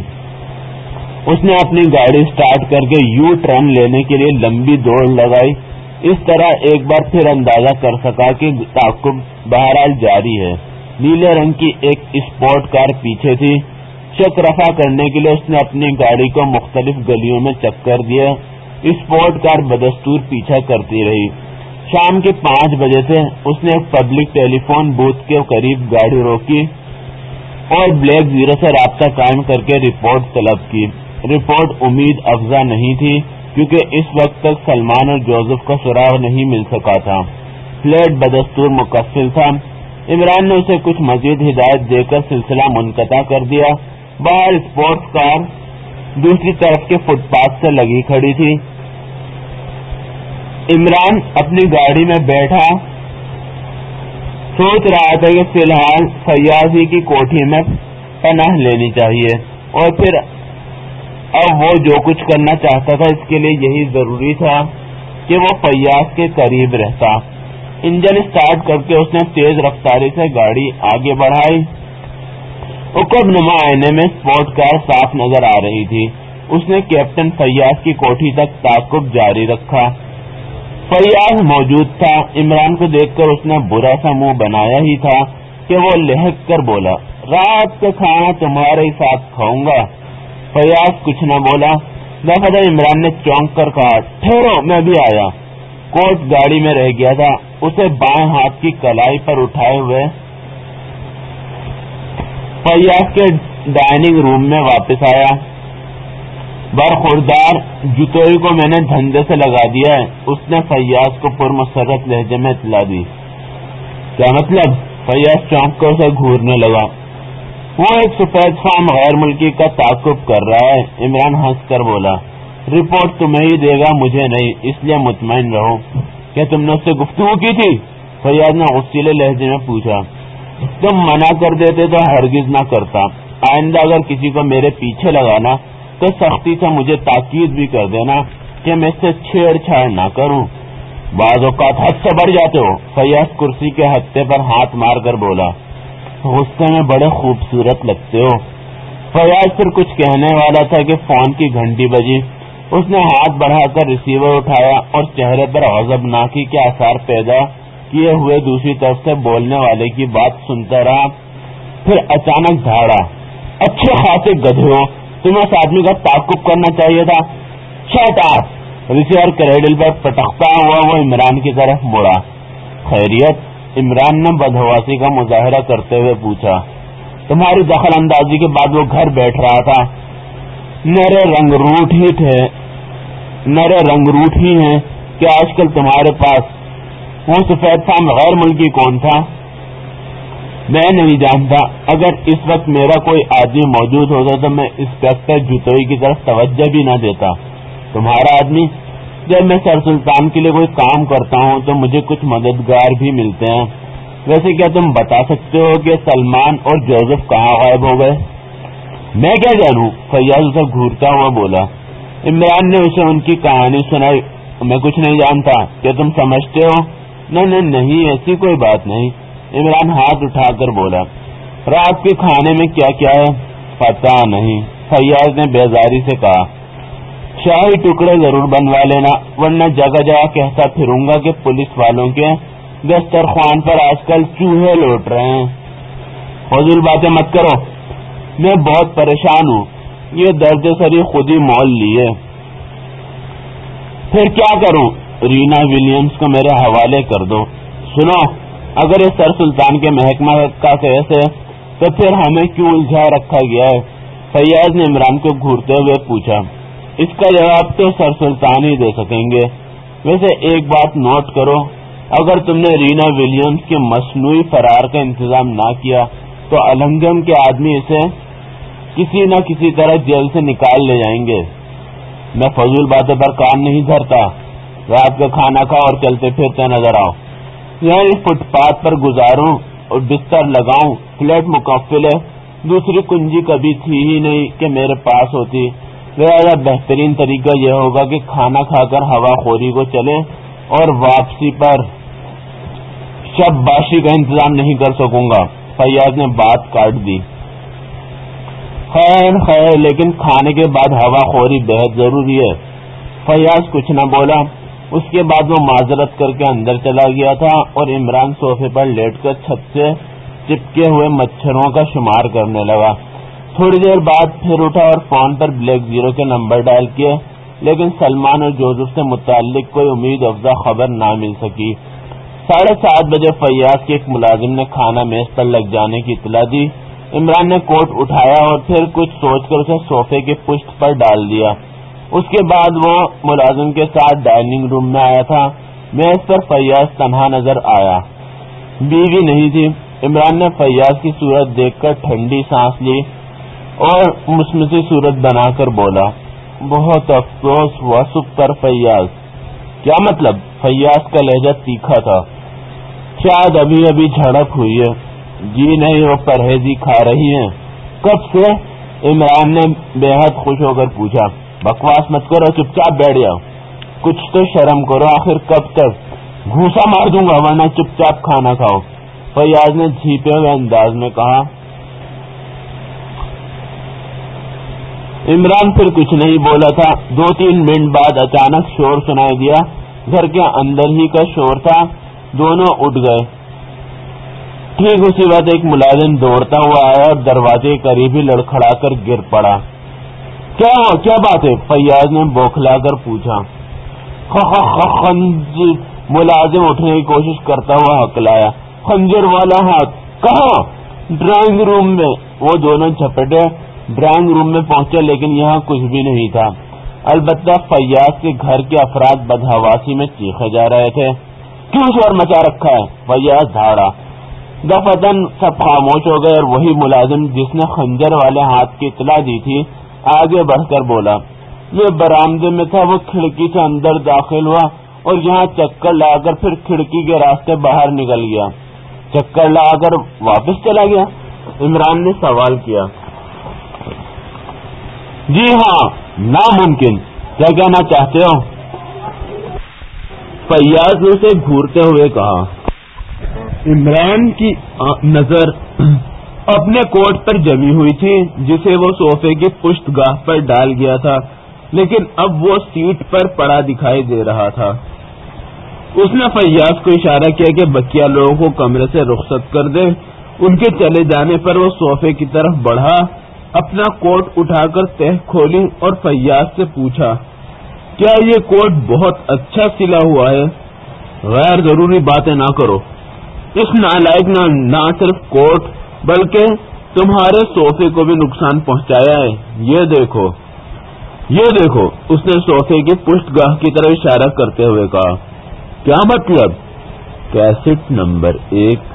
اس نے اپنی گاڑی سٹارٹ کر کے یو ٹرن لینے کے لیے لمبی دوڑ لگائی۔ اس طرح ایک بار پھر اندازہ کر سکا کہ تعاقب بہرحال جاری ہے۔ نیلے رنگ کی ایک اسپورٹ کار پیچھے تھی۔ شک رفع کرنے کے لیے اس نے اپنی گاڑی کو مختلف گلیوں میں چکر دیا۔ اسپورٹ کار بدستور پیچھا کرتی رہی۔ شام کے 5 بجے سے اس نے ایک پبلک ٹیلی فون بوتھ کے قریب گاڑی روکی اور بلیک زیرو سے رابطہ قائم کر کے رپورٹ طلب کی۔ رپورٹ امید افزا نہیں تھی کیونکہ اس وقت تک سلمان اور جوزف کا سراغ نہیں مل سکا تھا۔ فلیٹ بدستور مقفل تھا۔ عمران نے اسے کچھ مزید ہدایت دے کر سلسلہ منقطع کر دیا۔ باہر اسپورٹس کار دوسری طرف کے فٹ پاتھ سے لگی کھڑی تھی۔ عمران اپنی گاڑی میں بیٹھا سوچ رہا تھا کہ فی الحال فیاض ہی کی کوٹھی میں پناہ لینی چاہیے، اور پھر اب وہ جو کچھ کرنا چاہتا تھا اس کے لیے یہی ضروری تھا کہ وہ فیاض کے قریب رہتا۔ انجن سٹارٹ کر کے اس نے تیز رفتاری سے گاڑی آگے بڑھائی۔ عقب نما آئینے میں اسپورٹ کار صاف نظر آ رہی تھی۔ اس نے کیپٹن فیاض کی کوٹھی تک تعاقب جاری رکھا۔ فیاض موجود تھا۔ عمران کو دیکھ کر اس نے برا سا منہ بنایا ہی تھا کہ وہ لہک کر بولا، رات کا کھانا تمہارے ہی ساتھ کھاؤں گا۔ فیاض کچھ نہ بولا۔ دفعہ عمران نے چونک کر کہا، ٹھہرو میں بھی آیا۔ کوٹ گاڑی میں رہ گیا تھا، اسے بائیں ہاتھ کی کلائی پر اٹھائے ہوئے فیاض کے ڈائننگ روم میں واپس آیا۔ برخوردار جتوئی کو میں نے دھندے سے لگا دیا ہے، اس نے فیاض کو پرمسرت لہجے میں اطلاع دی۔ کیا مطلب؟ فیاض چونک کر اسے گھورنے لگا۔ وہ ایک سفید فام غیر ملکی کا تعاقب کر رہا ہے، عمران ہنس کر بولا۔ رپورٹ تمہیں ہی دے گا، مجھے نہیں، اس لیے مطمئن رہو۔ کیا تم نے اس سے گفتگو کی تھی؟ فیاض نے غصیلے لہجے میں پوچھا۔ تم منع کر دیتے تو ہرگز نہ کرتا۔ آئندہ اگر کسی کو میرے پیچھے لگانا تو سختی سے مجھے تاکید بھی کر دینا کہ میں اس سے چھیڑ چھاڑ نہ کروں۔ بعض اوقات حد سے بڑھ جاتے ہو۔ فیاض کرسی کے ہتھے پر ہاتھ مار کر بولا۔ غصے میں بڑے خوبصورت لگتے ہو۔ فیاض پھر کچھ کہنے والا تھا کہ فون کی گھنٹی بجی۔ اس نے ہاتھ بڑھا کر ریسیور اٹھایا اور چہرے پر غضبناکی کے آثار پیدا کیے ہوئے دوسری طرف سے بولنے والے کی بات سنتا رہا۔ پھر اچانک دھاڑا، اچھے خاصے گدھے ہو، تمہیں اس آدمی کا تعاقب کرنا چاہیے تھا۔ Shut up! ریسیور کریڈل پر پٹکتا ہوا وہ عمران کی طرف مڑا۔ خیریت؟ عمران نے بدحواسی کا مظاہرہ کرتے ہوئے پوچھا۔ تمہاری دخل اندازی کے بعد وہ گھر بیٹھ رہا تھا۔ نرے رنگ روٹ ہی ہیں کہ آج کل تمہارے پاس۔ وہ سفید فام غیر ملکی کون تھا؟ میں نہیں جانتا۔ اگر اس وقت میرا کوئی آدمی موجود ہوتا تو میں انسپیکٹر جتوئی کی طرف توجہ بھی نہ دیتا۔ تمہارا آدمی؟ جب میں سر سلطان کے لیے کوئی کام کرتا ہوں تو مجھے کچھ مددگار بھی ملتے ہیں۔ ویسے کیا تم بتا سکتے ہو کہ سلمان اور جوزف کہاں غائب ہو گئے؟ میں کیا جانوں؟ فیاض اسے گھورتا ہوا بولا۔ عمران نے اسے ان کی کہانی سنائی۔ میں کچھ نہیں جانتا۔ کیا تم سمجھتے ہو؟ نہیں، ایسی کوئی بات نہیں۔ عمران ہاتھ اٹھا کر بولا۔ رات کے کھانے میں کیا کیا ہے؟ پتا نہیں، فیاض نے بیزاری سے کہا۔ شاہی ٹکڑے ضرور بنوا لینا، ورنہ جگہ جگہ کہتا پھروں گا کہ پولیس والوں کے دسترخوان پر آج کل چوہے لوٹ رہے ہیں۔ فضول باتیں مت کرو، میں بہت پریشان ہوں۔ یہ درد سری خود ہی مول لیے۔ پھر کیا کروں؟ رینا ولیمز کو میرے حوالے کر دو۔ سنو، اگر یہ سر سلطان کے محکمہ کا کیس ہے تو پھر ہمیں کیوں الجھا رکھا گیا ہے؟ فیاض نے عمران کو گھورتے ہوئے پوچھا۔ اس کا جواب تو سر سلطان ہی دے سکیں گے۔ ویسے ایک بات نوٹ کرو، اگر تم نے رینا ولیمز کے مصنوعی فرار کا انتظام نہ کیا تو النگم کے آدمی اسے کسی نہ کسی طرح جیل سے نکال لے جائیں گے۔ میں فضول باتوں پر کام نہیں دھرتا۔ رات کا کھانا کھاؤ اور چلتے پھرتے نظر آؤ۔ یعنی فٹ پاتھ پر گزاروں اور بستر لگاؤں، فلیٹ مکفل ہے، دوسری کنجی کبھی تھی ہی نہیں کہ میرے پاس ہوتی۔ لہٰذا بہترین طریقہ یہ ہوگا کہ کھانا کھا کر ہوا خوری کو چلیں اور واپسی پر شب باشی کا انتظام نہیں کر سکوں گا۔ فیاض نے بات کاٹ دی۔ خیر، لیکن کھانے کے بعد ہوا خوری بہت ضروری ہے۔ فیاض کچھ نہ بولا۔ اس کے بعد وہ معذرت کر کے اندر چلا گیا تھا اور عمران صوفے پر لیٹ کر چھت سے چپکے ہوئے مچھروں کا شمار کرنے لگا۔ تھوڑی دیر بعد پھر اٹھا اور فون پر بلیک زیرو کے نمبر ڈائل کیے، لیکن سلمان اور جوزف سے متعلق کوئی امید افزا خبر نہ مل سکی۔ 7:30 بجے فیاض کے ایک ملازم نے کھانا میز پر لگ جانے کی اطلاع دی۔ عمران نے کوٹ اٹھایا اور پھر کچھ سوچ کر اسے صوفے کی پشت پر ڈال دیا۔ اس کے بعد وہ ملازم کے ساتھ ڈائننگ روم میں آیا تھا۔ میز پر فیاض تنہا نظر آیا، بیوی نہیں تھی۔ عمران نے فیاض کی صورت دیکھ کر ٹھنڈی سانس لی اور مسمسی صورت بنا کر بولا، بہت افسوس ہوا سپر فیاض۔ کیا مطلب؟ فیاض کا لہجہ تیکھا تھا۔ شاید ابھی ابھی جھڑپ ہوئی ہے۔ جی نہیں، وہ پرہیزی کھا رہی ہیں۔ کب سے؟ عمران نے بے حد خوش ہو کر پوچھا۔ بکواس مت کرو، چپ چاپ بیٹھ جاؤ۔ کچھ تو شرم کرو، آخر کب تک؟ گھوسا مار دوں گا، ورنہ چپ چاپ کھانا کھاؤ، فیاض نے جھیپے ہوئے انداز میں کہا۔ عمران پھر کچھ نہیں بولا تھا۔ 2-3 منٹ بعد اچانک شور سنائی دیا۔ گھر کے اندر ہی کا شور تھا۔ دونوں اٹھ گئے۔ ٹھیک اسی وقت ایک ملازم دوڑتا ہوا آیا اور دروازے کے قریب ہی لڑکھڑا کر گر پڑا۔ کیا بات ہے؟ فیاض نے بوکھلا کر پوچھا۔ خنزیر، ملازم اٹھنے کی کوشش کرتا ہوا ہکلایا۔ خنجر والا ہاتھ کہاں؟ ڈرائنگ روم میں۔ وہ دونوں جھپٹے ڈرائنگ روم میں پہنچے، لیکن یہاں کچھ بھی نہیں تھا، البتہ فیاض کے گھر کے افراد بدحواسی میں چیخے جا رہے تھے۔ کیوں شور مچا رکھا ہے؟ فیاض دھاڑا۔ دفتن سب خاموش ہو گئے اور وہی ملازم جس نے خنجر والے ہاتھ کی اطلاع دی تھی آگے بڑھ کر بولا۔ وہ برآمدے میں تھا، وہ کھڑکی سے اندر داخل ہوا اور یہاں چکر لگا کر پھر کھڑکی کے راستے باہر نکل گیا۔ چکر لگا کر واپس چلا گیا؟ عمران نے سوال کیا۔ جی ہاں، ناممکن۔ کیا کہنا چاہتے ہو؟ فیاض نے اسے گھورتے ہوئے کہا۔ عمران کی نظر اپنے کوٹ پر جمی ہوئی تھی جسے وہ صوفے کی پشت گاہ پر ڈال گیا تھا، لیکن اب وہ سیٹ پر پڑا دکھائی دے رہا تھا۔ اس نے فیاض کو اشارہ کیا کہ بقیہ لوگوں کو کمرے سے رخصت کر دے۔ ان کے چلے جانے پر وہ صوفے کی طرف بڑھا، اپنا کوٹ اٹھا کر تہ کھولی اور فیاض سے پوچھا، کیا یہ کوٹ بہت اچھا سلا ہوا ہے؟ غیر ضروری باتیں نہ کرو۔ اس نالائق نے نہ صرف کوٹ بلکہ تمہارے صوفے کو بھی نقصان پہنچایا ہے۔ یہ دیکھو، یہ دیکھو، اس نے صوفے کی پشت گاہ کی طرف اشارہ کرتے ہوئے کہا۔ کیا مطلب؟ Cassette number 1۔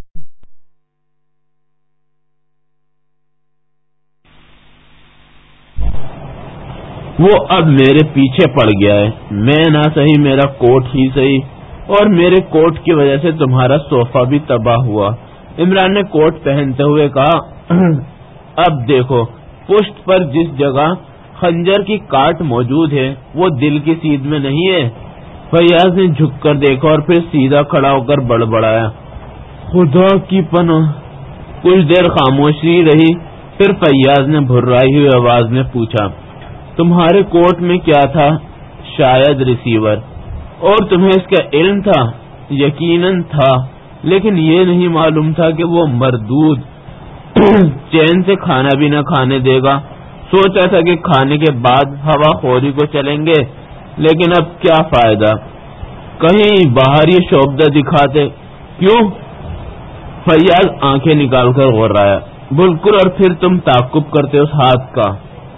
وہ اب میرے پیچھے پڑ گیا ہے، میں نہ صحیح میرا کوٹ ہی صحیح، اور میرے کوٹ کی وجہ سے تمہارا صوفہ بھی تباہ ہوا۔ عمران نے کوٹ پہنتے ہوئے کہا۔ اب دیکھو، پشت پر جس جگہ خنجر کی کاٹ موجود ہے وہ دل کی سیدھ میں نہیں ہے۔ فیاض نے جھک کر دیکھا اور پھر سیدھا کھڑا ہو کر بڑبڑایا، خدا کی پناہ۔ کچھ دیر خاموشی رہی، پھر فیاض نے بھرائی ہوئی آواز میں پوچھا، تمہارے کوٹ میں کیا تھا؟ شاید ریسیور۔ اور تمہیں اس کا علم تھا؟ یقیناً تھا، لیکن یہ نہیں معلوم تھا کہ وہ مردود چین سے کھانا بھی نہ کھانے دے گا۔ سوچا تھا کہ کھانے کے بعد ہوا خوری کو چلیں گے، لیکن اب کیا فائدہ، کہیں باہر یہ شعبدہ دکھاتے۔ کیوں؟ فیاض آنکھیں نکال کر غور آیا۔ بالکل، اور پھر تم تعقب کرتے اس ہاتھ کا۔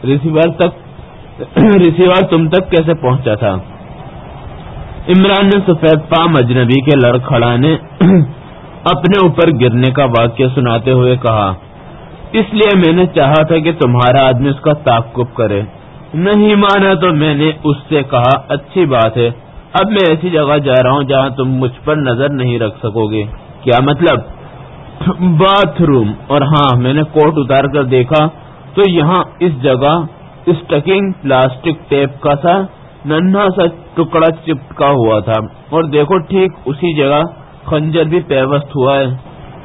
ریسیور تم تک کیسے پہنچا تھا؟ عمران نے سفید پام اجنبی کے لڑکھڑانے اپنے اوپر گرنے کا واقعہ سناتے ہوئے کہا، اس لیے میں نے چاہا تھا کہ تمہارا آدمی اس کا تعقب کرے۔ نہیں مانا تو میں نے اس سے کہا، اچھی بات ہے، اب میں ایسی جگہ جا رہا ہوں جہاں تم مجھ پر نظر نہیں رکھ سکو گے۔ کیا مطلب؟ Bathroom. اور ہاں، میں نے کوٹ اتار کر دیکھا تو یہاں اس جگہ اسٹکنگ پلاسٹک ٹیپ کا سا ننھا سا ٹکڑا چپکا ہوا تھا، اور دیکھو ٹھیک اسی جگہ خنجر بھی پیوست ہوا ہے۔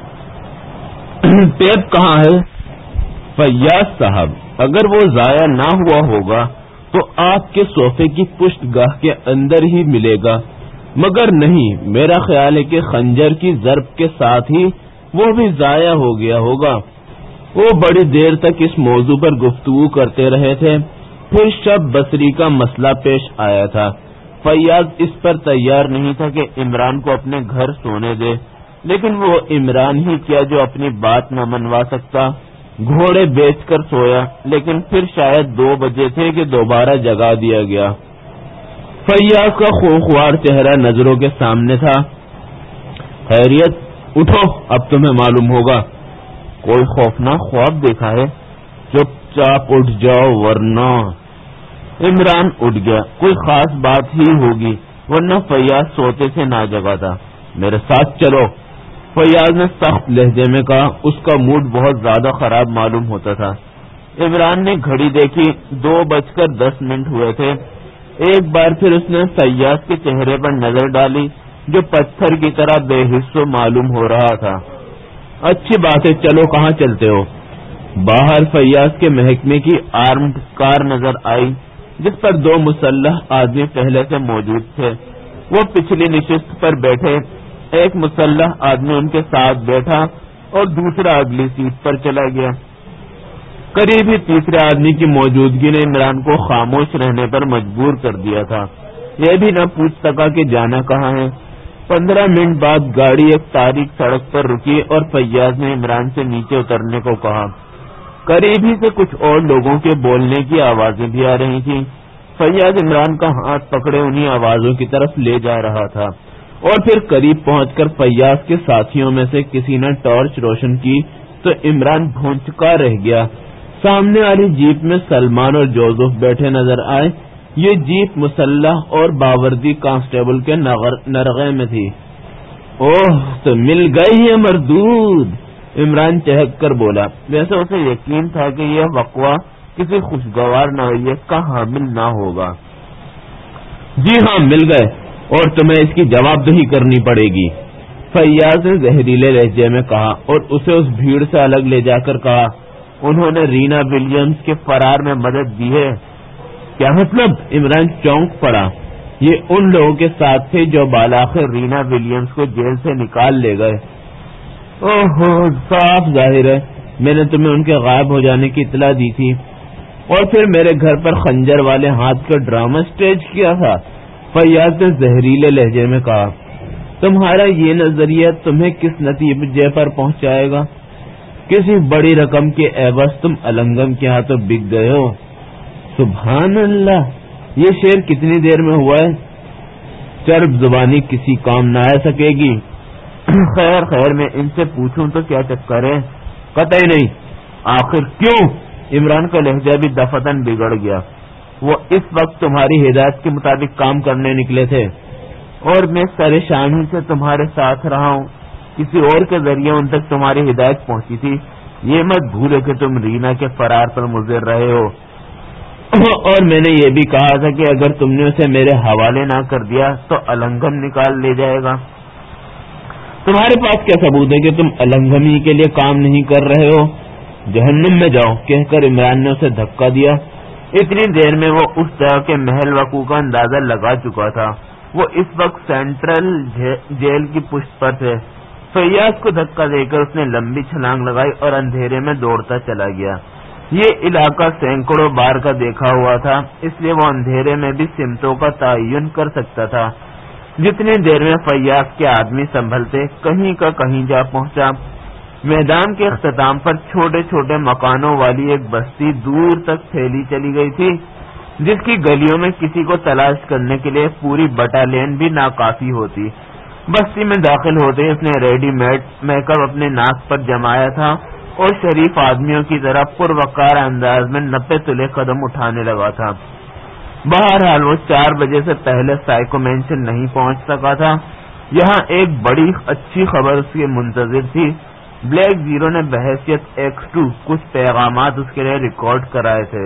ٹیپ کہاں ہے؟ فیاض صاحب، اگر وہ ضائع نہ ہوا ہوگا تو آپ کے صوفے کی پشت گاہ کے اندر ہی ملے گا، مگر نہیں، میرا خیال ہے کہ خنجر کی ضرب کے ساتھ ہی وہ بھی ضائع ہو گیا ہوگا۔ وہ بڑی دیر تک اس موضوع پر گفتگو کرتے رہے تھے، پھر شب بصری کا مسئلہ پیش آیا تھا۔ فیاض اس پر تیار نہیں تھا کہ عمران کو اپنے گھر سونے دے، لیکن وہ عمران ہی کیا جو اپنی بات نہ منوا سکتا۔ گھوڑے بیچ کر سویا، لیکن پھر شاید 2 بجے تھے کہ دوبارہ جگا دیا گیا۔ فیاض کا خوخوار چہرہ نظروں کے سامنے تھا۔ خیریت؟ اٹھو، اب تمہیں معلوم ہوگا۔ کوئی خوفناک خواب دیکھا ہے؟ چپ چاپ اٹھ جاؤ ورنہ۔ عمران اٹھ گیا۔ کوئی خاص بات ہی ہوگی، ورنہ فیاض سوتے سے نہ جگا تھا۔ میرے ساتھ چلو، فیاض نے سخت لہجے میں کہا۔ اس کا موڈ بہت زیادہ خراب معلوم ہوتا تھا۔ عمران نے گھڑی دیکھی، 2:10 ہوئے تھے۔ ایک بار پھر اس نے فیاض کے چہرے پر نظر ڈالی جو پتھر کی طرح بے حس و معلوم ہو رہا تھا۔ اچھی بات ہے، چلو، کہاں چلتے ہو؟ باہر فیاض کے محکمے کی آرمڈ کار نظر آئی جس پر 2 مسلح آدمی پہلے سے موجود تھے۔ وہ پچھلی نشست پر بیٹھے، ایک مسلح آدمی ان کے ساتھ بیٹھا اور دوسرا اگلی سیٹ پر چلا گیا۔ قریب ہی تیسرے آدمی کی موجودگی نے عمران کو خاموش رہنے پر مجبور کر دیا تھا۔ یہ بھی نہ پوچھ سکا کہ جانا کہاں ہے۔ 15 منٹ بعد گاڑی ایک تاریک سڑک پر رکی اور فیاض نے عمران سے نیچے اترنے کو کہا۔ قریب ہی سے کچھ اور لوگوں کے بولنے کی آوازیں بھی آ رہی تھیں۔ فیاض عمران کا ہاتھ پکڑے انہی آوازوں کی طرف لے جا رہا تھا اور پھر قریب پہنچ کر فیاض کے ساتھیوں میں سے کسی نے ٹارچ روشن کی تو عمران بھونچکا رہ گیا۔ سامنے والی جیپ میں سلمان اور جوزف بیٹھے نظر آئے۔ یہ جیپ مسلح اور باوردی کانسٹیبل کے نرغے میں تھی۔ اوہ تو مل گئی ہے مردود، عمران چہک کر بولا۔ ویسے اسے یقین تھا کہ یہ وقوع کسی خوشگوار نوعیت کا حامل نہ ہوگا۔ جی ہاں مل گئے، اور تمہیں اس کی جواب دہی کرنی پڑے گی، فیاض نے زہریلے لہجے میں کہا اور اسے اس بھیڑ سے الگ لے جا کر کہا، انہوں نے رینا ولیمز کے فرار میں مدد دی ہے۔ کیا مطلب؟ عمران چونک پڑا۔ یہ ان لوگوں کے ساتھ تھے جو بالآخر رینا ولیمز کو جیل سے نکال لے گئے۔ اوہو، صاف ظاہر ہے میں نے تمہیں ان کے غائب ہو جانے کی اطلاع دی تھی اور پھر میرے گھر پر خنجر والے ہاتھ کا ڈرامہ سٹیج کیا تھا، فیاض نے زہریلے لہجے میں کہا۔ تمہارا یہ نظریہ تمہیں کس نتیجے پر پہنچائے گا؟ کسی بڑی رقم کے عوض تم النگم کے ہاتھوں بک گئے ہو۔ سبحان اللہ، یہ شعر کتنی دیر میں ہوا ہے؟ چرب زبانی کسی کام نہ آ سکے گی۔ خیر میں ان سے پوچھوں تو کیا چکر ہے؟ قطعی نہیں۔ آخر کیوں؟ عمران کا لہجہ بھی دفتن بگڑ گیا۔ وہ اس وقت تمہاری ہدایت کے مطابق کام کرنے نکلے تھے اور میں پریشانی سے تمہارے ساتھ رہا ہوں۔ کسی اور کے ذریعے ان تک تمہاری ہدایت پہنچی تھی۔ یہ مت بھولو کہ تم رینا کے فرار پر مضر رہے ہو، اور میں نے یہ بھی کہا تھا کہ اگر تم نے اسے میرے حوالے نہ کر دیا تو النگم نکال لے جائے گا۔ تمہارے پاس کیا ثبوت ہے کہ تم النگمی کے لیے کام نہیں کر رہے ہو؟ جہنم میں جاؤ، کہہ کر عمران نے اسے دھکا دیا۔ اتنی دیر میں وہ اس جگہ کے محل وقوع کا اندازہ لگا چکا تھا۔ وہ اس وقت سینٹرل جیل کی پشت پر تھے۔ فیاض کو دھکا دے کر اس نے لمبی چھلانگ لگائی اور اندھیرے میں دوڑتا چلا گیا۔ یہ علاقہ سینکڑوں بار کا دیکھا ہوا تھا، اس لیے وہ اندھیرے میں بھی سمتوں کا تعین کر سکتا تھا۔ جتنی دیر میں فیاض کے آدمی سنبھلتے کہیں کا کہیں جا پہنچا۔ میدان کے اختتام پر چھوٹے چھوٹے مکانوں والی ایک بستی دور تک پھیلی چلی گئی تھی، جس کی گلیوں میں کسی کو تلاش کرنے کے لیے پوری بٹالین بھی ناکافی ہوتی۔ بستی میں داخل ہوتے ہی اس نے ریڈی میڈ میک اپ اپنے ناک پر جمایا تھا اور شریف آدمیوں کی طرح پروقار انداز میں 90 تلے قدم اٹھانے لگا تھا۔ بہرحال وہ 4 بجے سے پہلے سائیکو مینشن نہیں پہنچ سکا تھا۔ یہاں ایک بڑی اچھی خبر اس کے منتظر تھی۔ بلیک زیرو نے بحیثیت X2 کچھ پیغامات اس کے لیے ریکارڈ کرائے تھے۔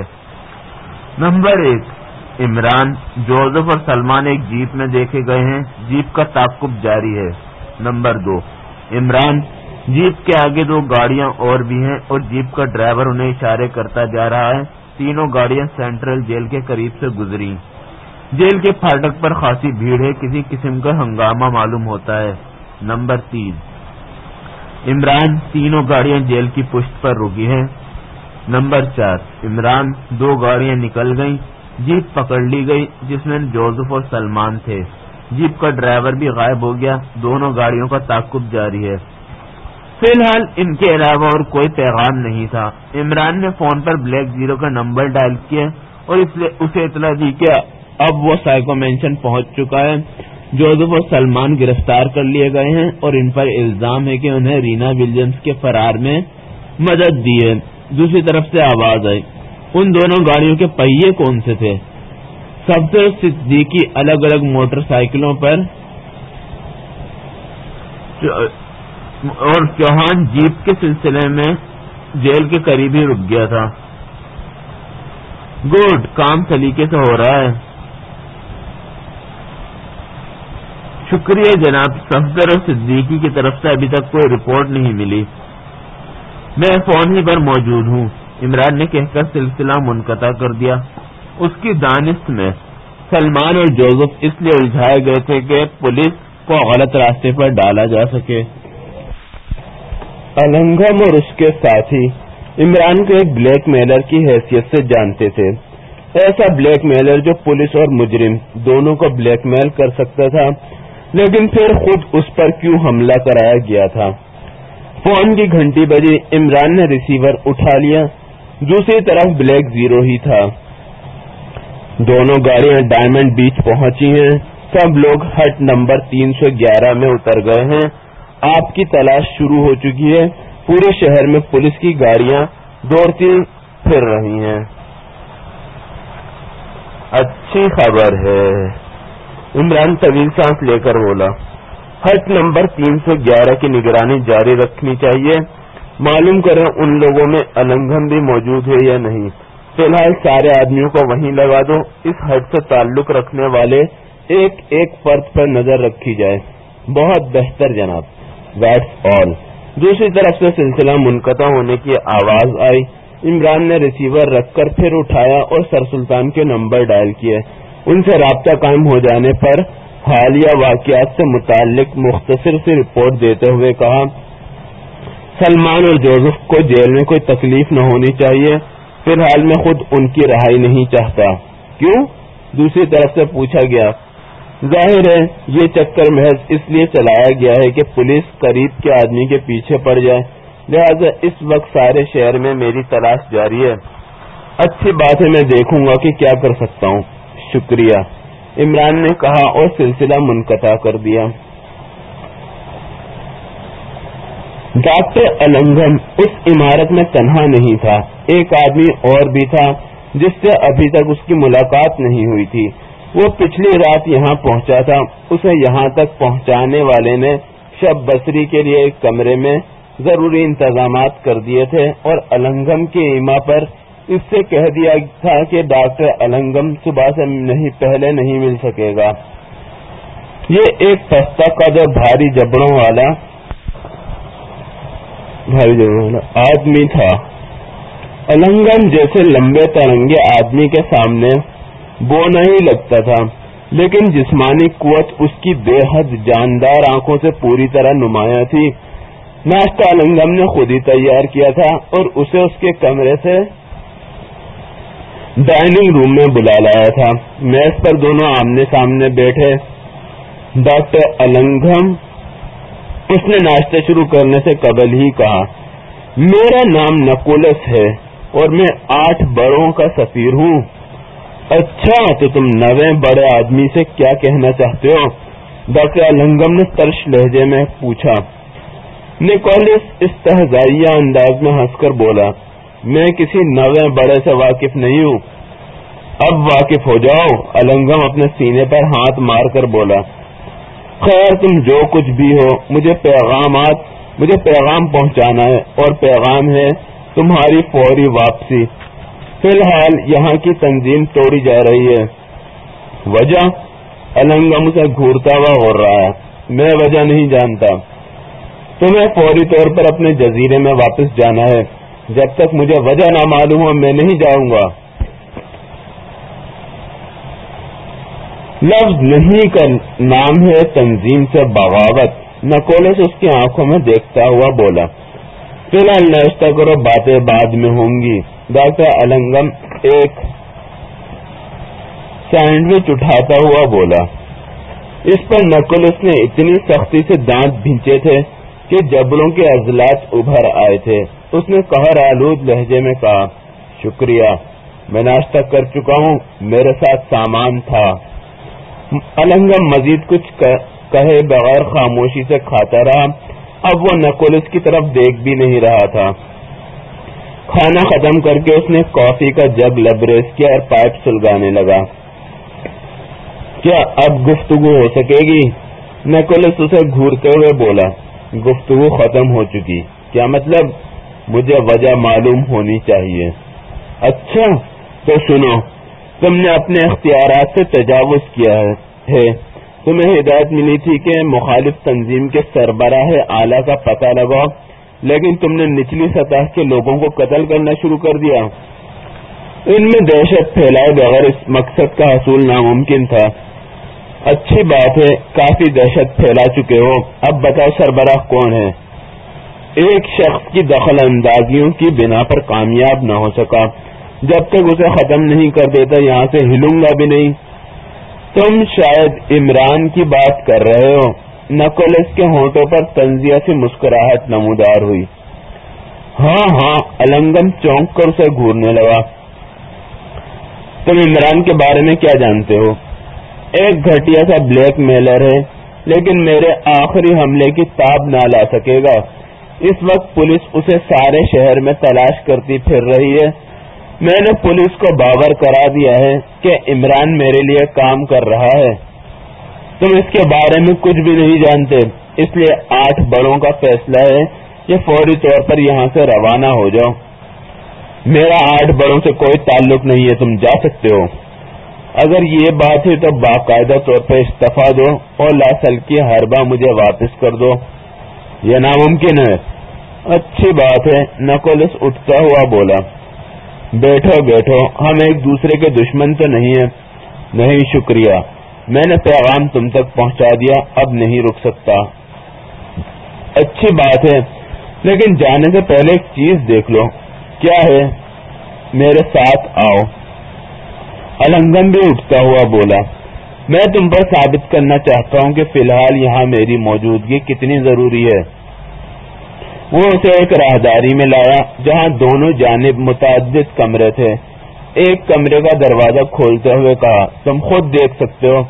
نمبر 1، عمران، جوزف اور سلمان ایک جیپ میں دیکھے گئے ہیں، جیپ کا تعاقب جاری ہے۔ نمبر 2، عمران، جیپ کے آگے 2 گاڑیاں اور بھی ہیں اور جیپ کا ڈرائیور انہیں اشارے کرتا جا رہا ہے۔ تینوں گاڑیاں سینٹرل جیل کے قریب سے گزری۔ جیل کے پھاٹک پر خاصی بھیڑ ہے، کسی قسم کا ہنگامہ معلوم ہوتا ہے۔ نمبر 3، عمران، تینوں گاڑیاں جیل کی پشت پر رکی ہیں۔ نمبر 4، عمران، 2 گاڑیاں نکل گئیں، جیپ پکڑ لی گئی جس میں جوزف اور سلمان تھے۔ جیپ کا ڈرائیور بھی غائب ہو گیا، دونوں گاڑیوں کا تعاقب جاری ہے۔ فی الحال ان کے علاوہ اور کوئی پیغام نہیں تھا۔ عمران نے فون پر بلیک زیرو کا نمبر ڈائل کیا اور اسے اطلاع دی کہ اب وہ سائیکو مینشن پہنچ چکا ہے۔ جوزف اور سلمان گرفتار کر لیے گئے ہیں اور ان پر الزام ہے کہ انہیں رینا ولیمز کے فرار میں مدد دی ہے۔ دوسری طرف سے آواز آئی، ان دونوں گاڑیوں کے پہیے کون سے تھے؟ صفدر صدیقی الگ الگ موٹر سائیکلوں پر اور چوہان جیپ کے سلسلے میں جیل کے قریب ہی رک گیا تھا۔ گڈ، کام سلیقے سے ہو رہا ہے۔ شکریہ جناب، صفدر اور صدیقی کی طرف سے ابھی تک کوئی رپورٹ نہیں ملی۔ میں فون ہی پر موجود ہوں، عمران نے کہہ کر سلسلہ منقطع کر دیا۔ اس کی دانست میں سلمان اور جوزف اس لیے الجھائے گئے تھے کہ پولیس کو غلط راستے پر ڈالا جا سکے۔ النگم اور اس کے ساتھی عمران کو ایک بلیک میلر کی حیثیت سے جانتے تھے۔ ایسا بلیک میلر جو پولیس اور مجرم دونوں کو بلیک میل کر سکتا تھا، لیکن پھر خود اس پر کیوں حملہ کرایا گیا تھا؟ فون کی گھنٹی بجی، عمران نے ریسیور اٹھا لیا۔ دوسری طرف بلیک زیرو ہی تھا۔ دونوں گاڑیاں ڈائمنڈ بیچ پہنچی ہیں، سب لوگ ہٹ نمبر 311 میں اتر گئے ہیں، آپ کی تلاش شروع ہو چکی ہے، پورے شہر میں پولیس کی گاڑیاں دوڑتی پھر رہی ہیں۔ اچھی خبر ہے، عمران طویل سانس لے کر بولا۔ ہٹ نمبر 311 کی نگرانی جاری رکھنی چاہیے، معلوم کریں ان لوگوں میں النگھم بھی موجود ہے یا نہیں۔ فی الحال سارے آدمیوں کو وہیں لگا دو، اس ہٹ سے تعلق رکھنے والے ایک ایک فرد پر نظر رکھی جائے۔ بہت بہتر جناب، دیٹس آل۔ دوسری طرف سے سلسلہ منقطع ہونے کی آواز آئی۔ عمران نے ریسیور رکھ کر پھر اٹھایا اور سر سلطان کے نمبر ڈائل کیے۔ ان سے رابطہ قائم ہو جانے پر حالیہ واقعات سے متعلق مختصر سی رپورٹ دیتے ہوئے کہا، سلمان اور جوزف کو جیل میں کوئی تکلیف نہ ہونی چاہیے، فی الحال میں خود ان کی رہائی نہیں چاہتا۔ کیوں؟ دوسری طرف سے پوچھا گیا۔ ظاہر ہے یہ چکر محض اس لیے چلایا گیا ہے کہ پولیس قریب کے آدمی کے پیچھے پڑ جائے، لہذا اس وقت سارے شہر میں میری تلاش جاری ہے۔ اچھی بات ہے، میں دیکھوں گا کہ کیا کر سکتا ہوں۔ شکریہ، عمران نے کہا اور سلسلہ منقطع کر دیا۔ ڈاکٹر النگھم اس عمارت میں تنہا نہیں تھا، ایک آدمی اور بھی تھا جس سے ابھی تک اس کی ملاقات نہیں ہوئی تھی۔ وہ پچھلی رات یہاں پہنچا تھا۔ اسے یہاں تک پہنچانے والے نے شب بسری کے لیے ایک کمرے میں ضروری انتظامات کر دیے تھے اور النگھم کی ایما پر اس سے کہہ دیا تھا کہ ڈاکٹر النگھم صبح سے پہلے نہیں مل سکے گا۔ یہ ایک پستہ قد اور بھاری جبڑوں والا آدمی تھا۔ النگھم جیسے لمبے ترنگے آدمی کے سامنے بونا ہی لگتا تھا، لیکن جسمانی قوت اس کی بے حد جاندار آنکھوں سے پوری طرح نمایاں تھی۔ ناشتہ النگھم نے خود ہی تیار کیا تھا اور اسے اس کے کمرے سے ڈائننگ روم میں بلا لایا تھا۔ میز پر دونوں آمنے سامنے بیٹھے۔ ڈاکٹر النگھم، اس نے ناشتہ شروع کرنے سے قبل ہی کہا، میرا نام نکولس ہے اور میں 8 بڑوں کا سفیر ہوں۔ اچھا، تو تم 9 بڑے آدمی سے کیا کہنا چاہتے ہو؟ ڈاکٹر النگھم نے ترش لہجے میں پوچھا۔ نکولس استہزائیہ انداز میں ہنس کر بولا، میں کسی 9 بڑے سے واقف نہیں ہوں۔ اب واقف ہو جاؤ، النگھم اپنے سینے پر ہاتھ مار کر بولا۔ خیر، تم جو کچھ بھی ہو، مجھے پیغام پہنچانا ہے اور پیغام ہے تمہاری فوری واپسی۔ فی الحال یہاں کی تنظیم توڑی جا رہی ہے۔ وجہ؟ النگھم اسے گھورتا ہوا غر رہا ہے۔ میں وجہ نہیں جانتا۔ تمہیں فوری طور پر اپنے جزیرے میں واپس جانا ہے۔ جب تک مجھے وجہ نہ معلوم ہو میں نہیں جاؤں گا۔ لفظ نہیں کا نام ہے تنظیم سے بغاوت۔ نکولس اس کی آنکھوں میں دیکھتا ہوا بولا، فی الحال ناشتہ کرو، باتیں بعد میں ہوں گی۔ ڈاکٹر النگھم ایک سینڈوچ اٹھاتا ہوا بولا۔ اس پر نکولس نے اتنی سختی سے دانت بھینچے تھے کہ جبڑوں کے عضلات ابھر آئے تھے۔ اس نے قہر آلود لہجے میں کہا، شکریہ، میں ناشتہ کر چکا ہوں، میرے ساتھ سامان تھا۔ النگھم مزید کچھ کہے بغیر خاموشی سے کھاتا رہا۔ اب وہ نکولس کی طرف دیکھ بھی نہیں رہا تھا۔ کھانا ختم کر کے اس نے کافی کا جگ لبریز کیا اور پائپ سلگانے لگا۔ کیا اب گفتگو ہو سکے گی؟ نکولس اسے گھورتے ہوئے بولا۔ گفتگو ختم ہو چکی۔ کیا مطلب؟ مجھے وجہ معلوم ہونی چاہیے۔ اچھا، تو سنو، تم نے اپنے اختیارات سے تجاوز کیا ہے۔ تمہیں ہدایت ملی تھی کہ مخالف تنظیم کے سربراہ اعلیٰ کا پتہ لگاؤ، لیکن تم نے نچلی سطح کے لوگوں کو قتل کرنا شروع کر دیا۔ ان میں دہشت پھیلائے بغیر اس مقصد کا حصول ناممکن تھا۔ اچھی بات ہے، کافی دہشت پھیلا چکے ہو۔ اب بتاؤ سربراہ کون ہے؟ ایک شخص کی دخل اندازیوں کی بنا پر کامیاب نہ ہو سکا۔ جب تک اسے ختم نہیں کر دیتا یہاں سے ہلوں گا بھی نہیں۔ تم شاید عمران کی بات کر رہے ہو۔ نکولس کے ہونٹوں پر طنزیہ سی مسکراہٹ نمودار ہوئی۔ ہاں ہاں، النگم چونک کر اسے گھورنے لگا۔ تم عمران کے بارے میں کیا جانتے ہو؟ ایک گھٹیا سا بلیک میلر ہے، لیکن میرے آخری حملے کی تاب نہ لا سکے گا۔ اس وقت پولیس اسے سارے شہر میں تلاش کرتی پھر رہی ہے۔ میں نے پولیس کو باور کرا دیا ہے کہ عمران میرے لیے کام کر رہا ہے۔ تم اس کے بارے میں کچھ بھی نہیں جانتے، اس لیے 8 بڑوں کا فیصلہ ہے کہ فوری طور پر یہاں سے روانہ ہو جاؤ۔ میرا 8 بڑوں سے کوئی تعلق نہیں ہے، تم جا سکتے ہو۔ اگر یہ بات ہے تو باقاعدہ طور پر استعفیٰ دو اور لاسل کی حربہ مجھے واپس کر دو۔ یہ ناممکن ہے۔ اچھی بات ہے، نکولس اٹھتا ہوا بولا۔ بیٹھو بیٹھو، ہم ایک دوسرے کے دشمن تو نہیں ہیں۔ نہیں شکریہ، میں نے پیغام تم تک پہنچا دیا، اب نہیں رک سکتا۔ اچھی بات ہے، لیکن جانے سے پہلے ایک چیز دیکھ لو۔ کیا ہے؟ میرے ساتھ آؤ۔ النگم بھی اٹھتا ہوا بولا۔ میں تم پر ثابت کرنا چاہتا ہوں کہ فی الحال یہاں میری موجودگی کتنی ضروری ہے۔ وہ اسے ایک راہداری میں لایا جہاں دونوں جانب متعدد کمرے تھے۔ ایک کمرے کا دروازہ کھولتے ہوئے کہا، تم خود دیکھ سکتے ہو۔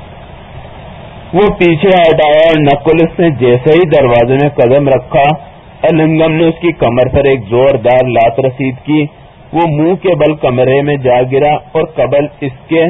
وہ پیچھے ہٹایا اور نکولس نے جیسے ہی دروازے میں قدم رکھا، النگم نے اس کی کمر پر ایک زوردار لات رسید کی۔ وہ منہ کے بل کمرے میں جا گرا اور قبل اس کے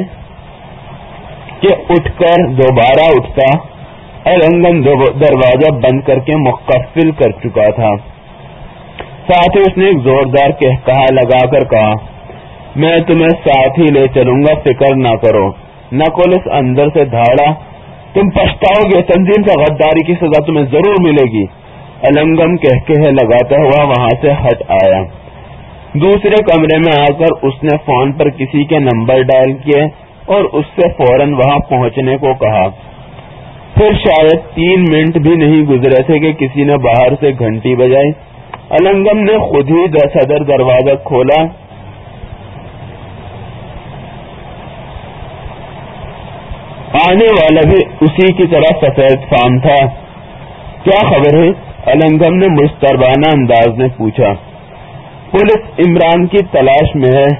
کہ اٹھ کر دوبارہ اٹھتا، النگم دروازہ بند کر کے مقفل کر چکا تھا۔ ساتھ ہی اس نے ایک زوردار قہقہا لگا کر کہا، میں تمہیں ساتھ ہی لے چلوں گا، فکر نہ کرو۔ نکولس اندر سے دھاڑا، تم پچھتاؤ گے، تنظیم سے غداری کی سزا تمہیں ضرور ملے گی۔ النگم قہقہے لگاتا ہوا وہاں سے ہٹ آیا۔ دوسرے کمرے میں آ کر اس نے فون پر کسی کے نمبر ڈائل کیے اور اس سے فوراً وہاں پہنچنے کو کہا۔ پھر شاید 3 منٹ بھی نہیں گزرے تھے کہ کسی نے باہر سے گھنٹی بجائی۔ النگم نے خود ہی صدر دروازہ کھولا۔ آنے والا بھی اسی کی طرح سفید فام تھا۔ کیا خبر ہے؟ النگم نے مستربانہ انداز میں پوچھا۔ پولیس عمران کی تلاش میں ہے۔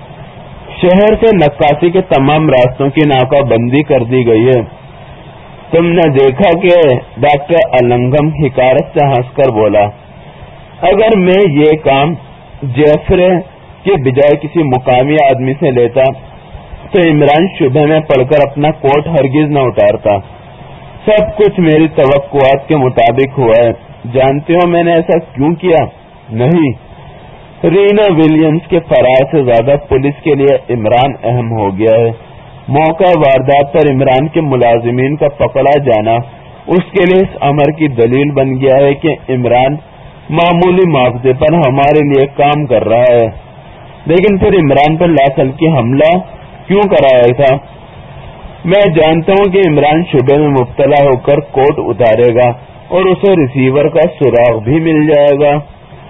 شہر سے نکاسی کے تمام راستوں کی ناکہ بندی کر دی گئی ہے۔ تم نے دیکھا کہ ڈاکٹر النگم حکارت سے ہنس کر بولا، اگر میں یہ کام جیفرے کے بجائے کسی مقامی آدمی سے لیتا تو عمران شبہ میں پڑ کر اپنا کوٹ ہرگز نہ اتارتا۔ سب کچھ میری توقعات کے مطابق ہوا ہے۔ جانتے ہو میں نے ایسا کیوں کیا؟ نہیں، رینا ولیمز کے فرار سے زیادہ پولیس کے لیے عمران اہم ہو گیا ہے۔ موقع واردات پر عمران کے ملازمین کا پکڑا جانا اس کے لیے اس امر کی دلیل بن گیا ہے کہ عمران معمولی معاوضے پر ہمارے لیے کام کر رہا ہے۔ لیکن پھر عمران پر لاسل کی حملہ کیوں کرایا تھا؟ میں جانتا ہوں کہ عمران شبے میں مبتلا ہو کر کوٹ اتارے گا اور اسے ریسیور کا سراغ بھی مل جائے گا۔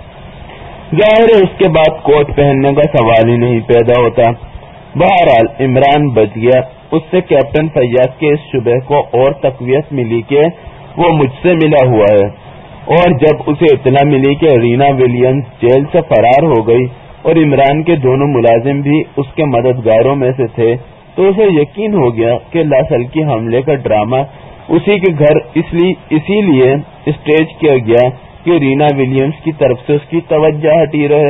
ظاہر ہے اس کے بعد کوٹ پہننے کا سوال ہی نہیں پیدا ہوتا۔ بہرحال عمران بچ گیا۔ اس سے کیپٹن فیاض کے اس شبہ کو اور تقویت ملی کہ وہ مجھ سے ملا ہوا ہے، اور جب اسے اطلاع ملی کہ رینا ولیمز جیل سے فرار ہو گئی اور عمران کے دونوں ملازم بھی اس کے مددگاروں میں سے تھے، تو اسے یقین ہو گیا کہ لاسل کی حملے کا ڈرامہ اسی کے گھر اسی لیے اسٹیج کیا گیا کہ رینا ولیمز کی طرف سے اس کی توجہ ہٹی رہے۔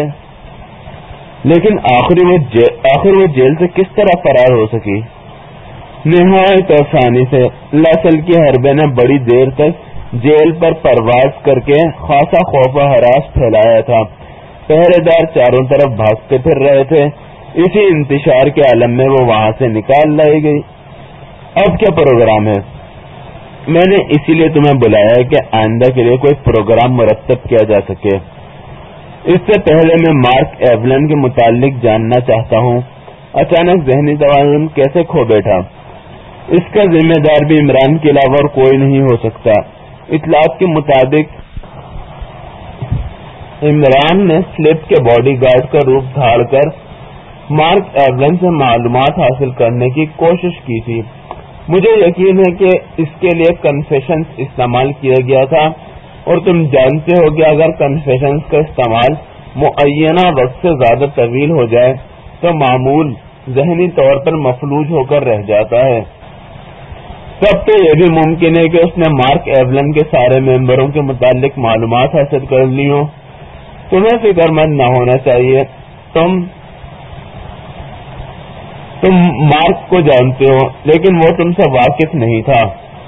لیکن آخر وہ جیل سے کس طرح فرار ہو سکی؟ نہایت آسانی سے۔ لاسل کی حربے نے بڑی دیر تک جیل پر پرواز کر کے خاصا خوف و ہراس پھیلایا تھا۔ پہرے دار چاروں طرف بھاگتے پھر رہے تھے۔ اسی انتشار کے عالم میں وہ وہاں سے نکال لائی گئی۔ اب کیا پروگرام ہے؟ میں نے اسی لیے تمہیں بلایا ہے کہ آئندہ کے لیے کوئی پروگرام مرتب کیا جا سکے۔ اس سے پہلے میں مارک ایولن کے متعلق جاننا چاہتا ہوں۔ اچانک ذہنی توازن کیسے کھو بیٹھا؟ اس کا ذمہ دار بھی عمران کے علاوہ اور کوئی نہیں ہو سکتا۔ اطلاعات کے مطابق عمران نے سلپ کے باڈی گارڈ کا روپ دھار کر مارک ایولن سے معلومات حاصل کرنے کی کوشش کی تھی۔ مجھے یقین ہے کہ اس کے لیے کنفیشنز استعمال کیا گیا تھا، اور تم جانتے ہو کہ اگر کنفیشنز کا استعمال معینہ وقت سے زیادہ طویل ہو جائے تو معمول ذہنی طور پر مفلوج ہو کر رہ جاتا ہے۔ تب تو یہ بھی ممکن ہے کہ اس نے مارک ایولن کے سارے ممبروں کے متعلق معلومات حاصل کر لی ہوں۔ تمہیں فکر مند نہ ہونا چاہیے، تم مارک کو جانتے ہو، لیکن وہ تم سے واقف نہیں تھا۔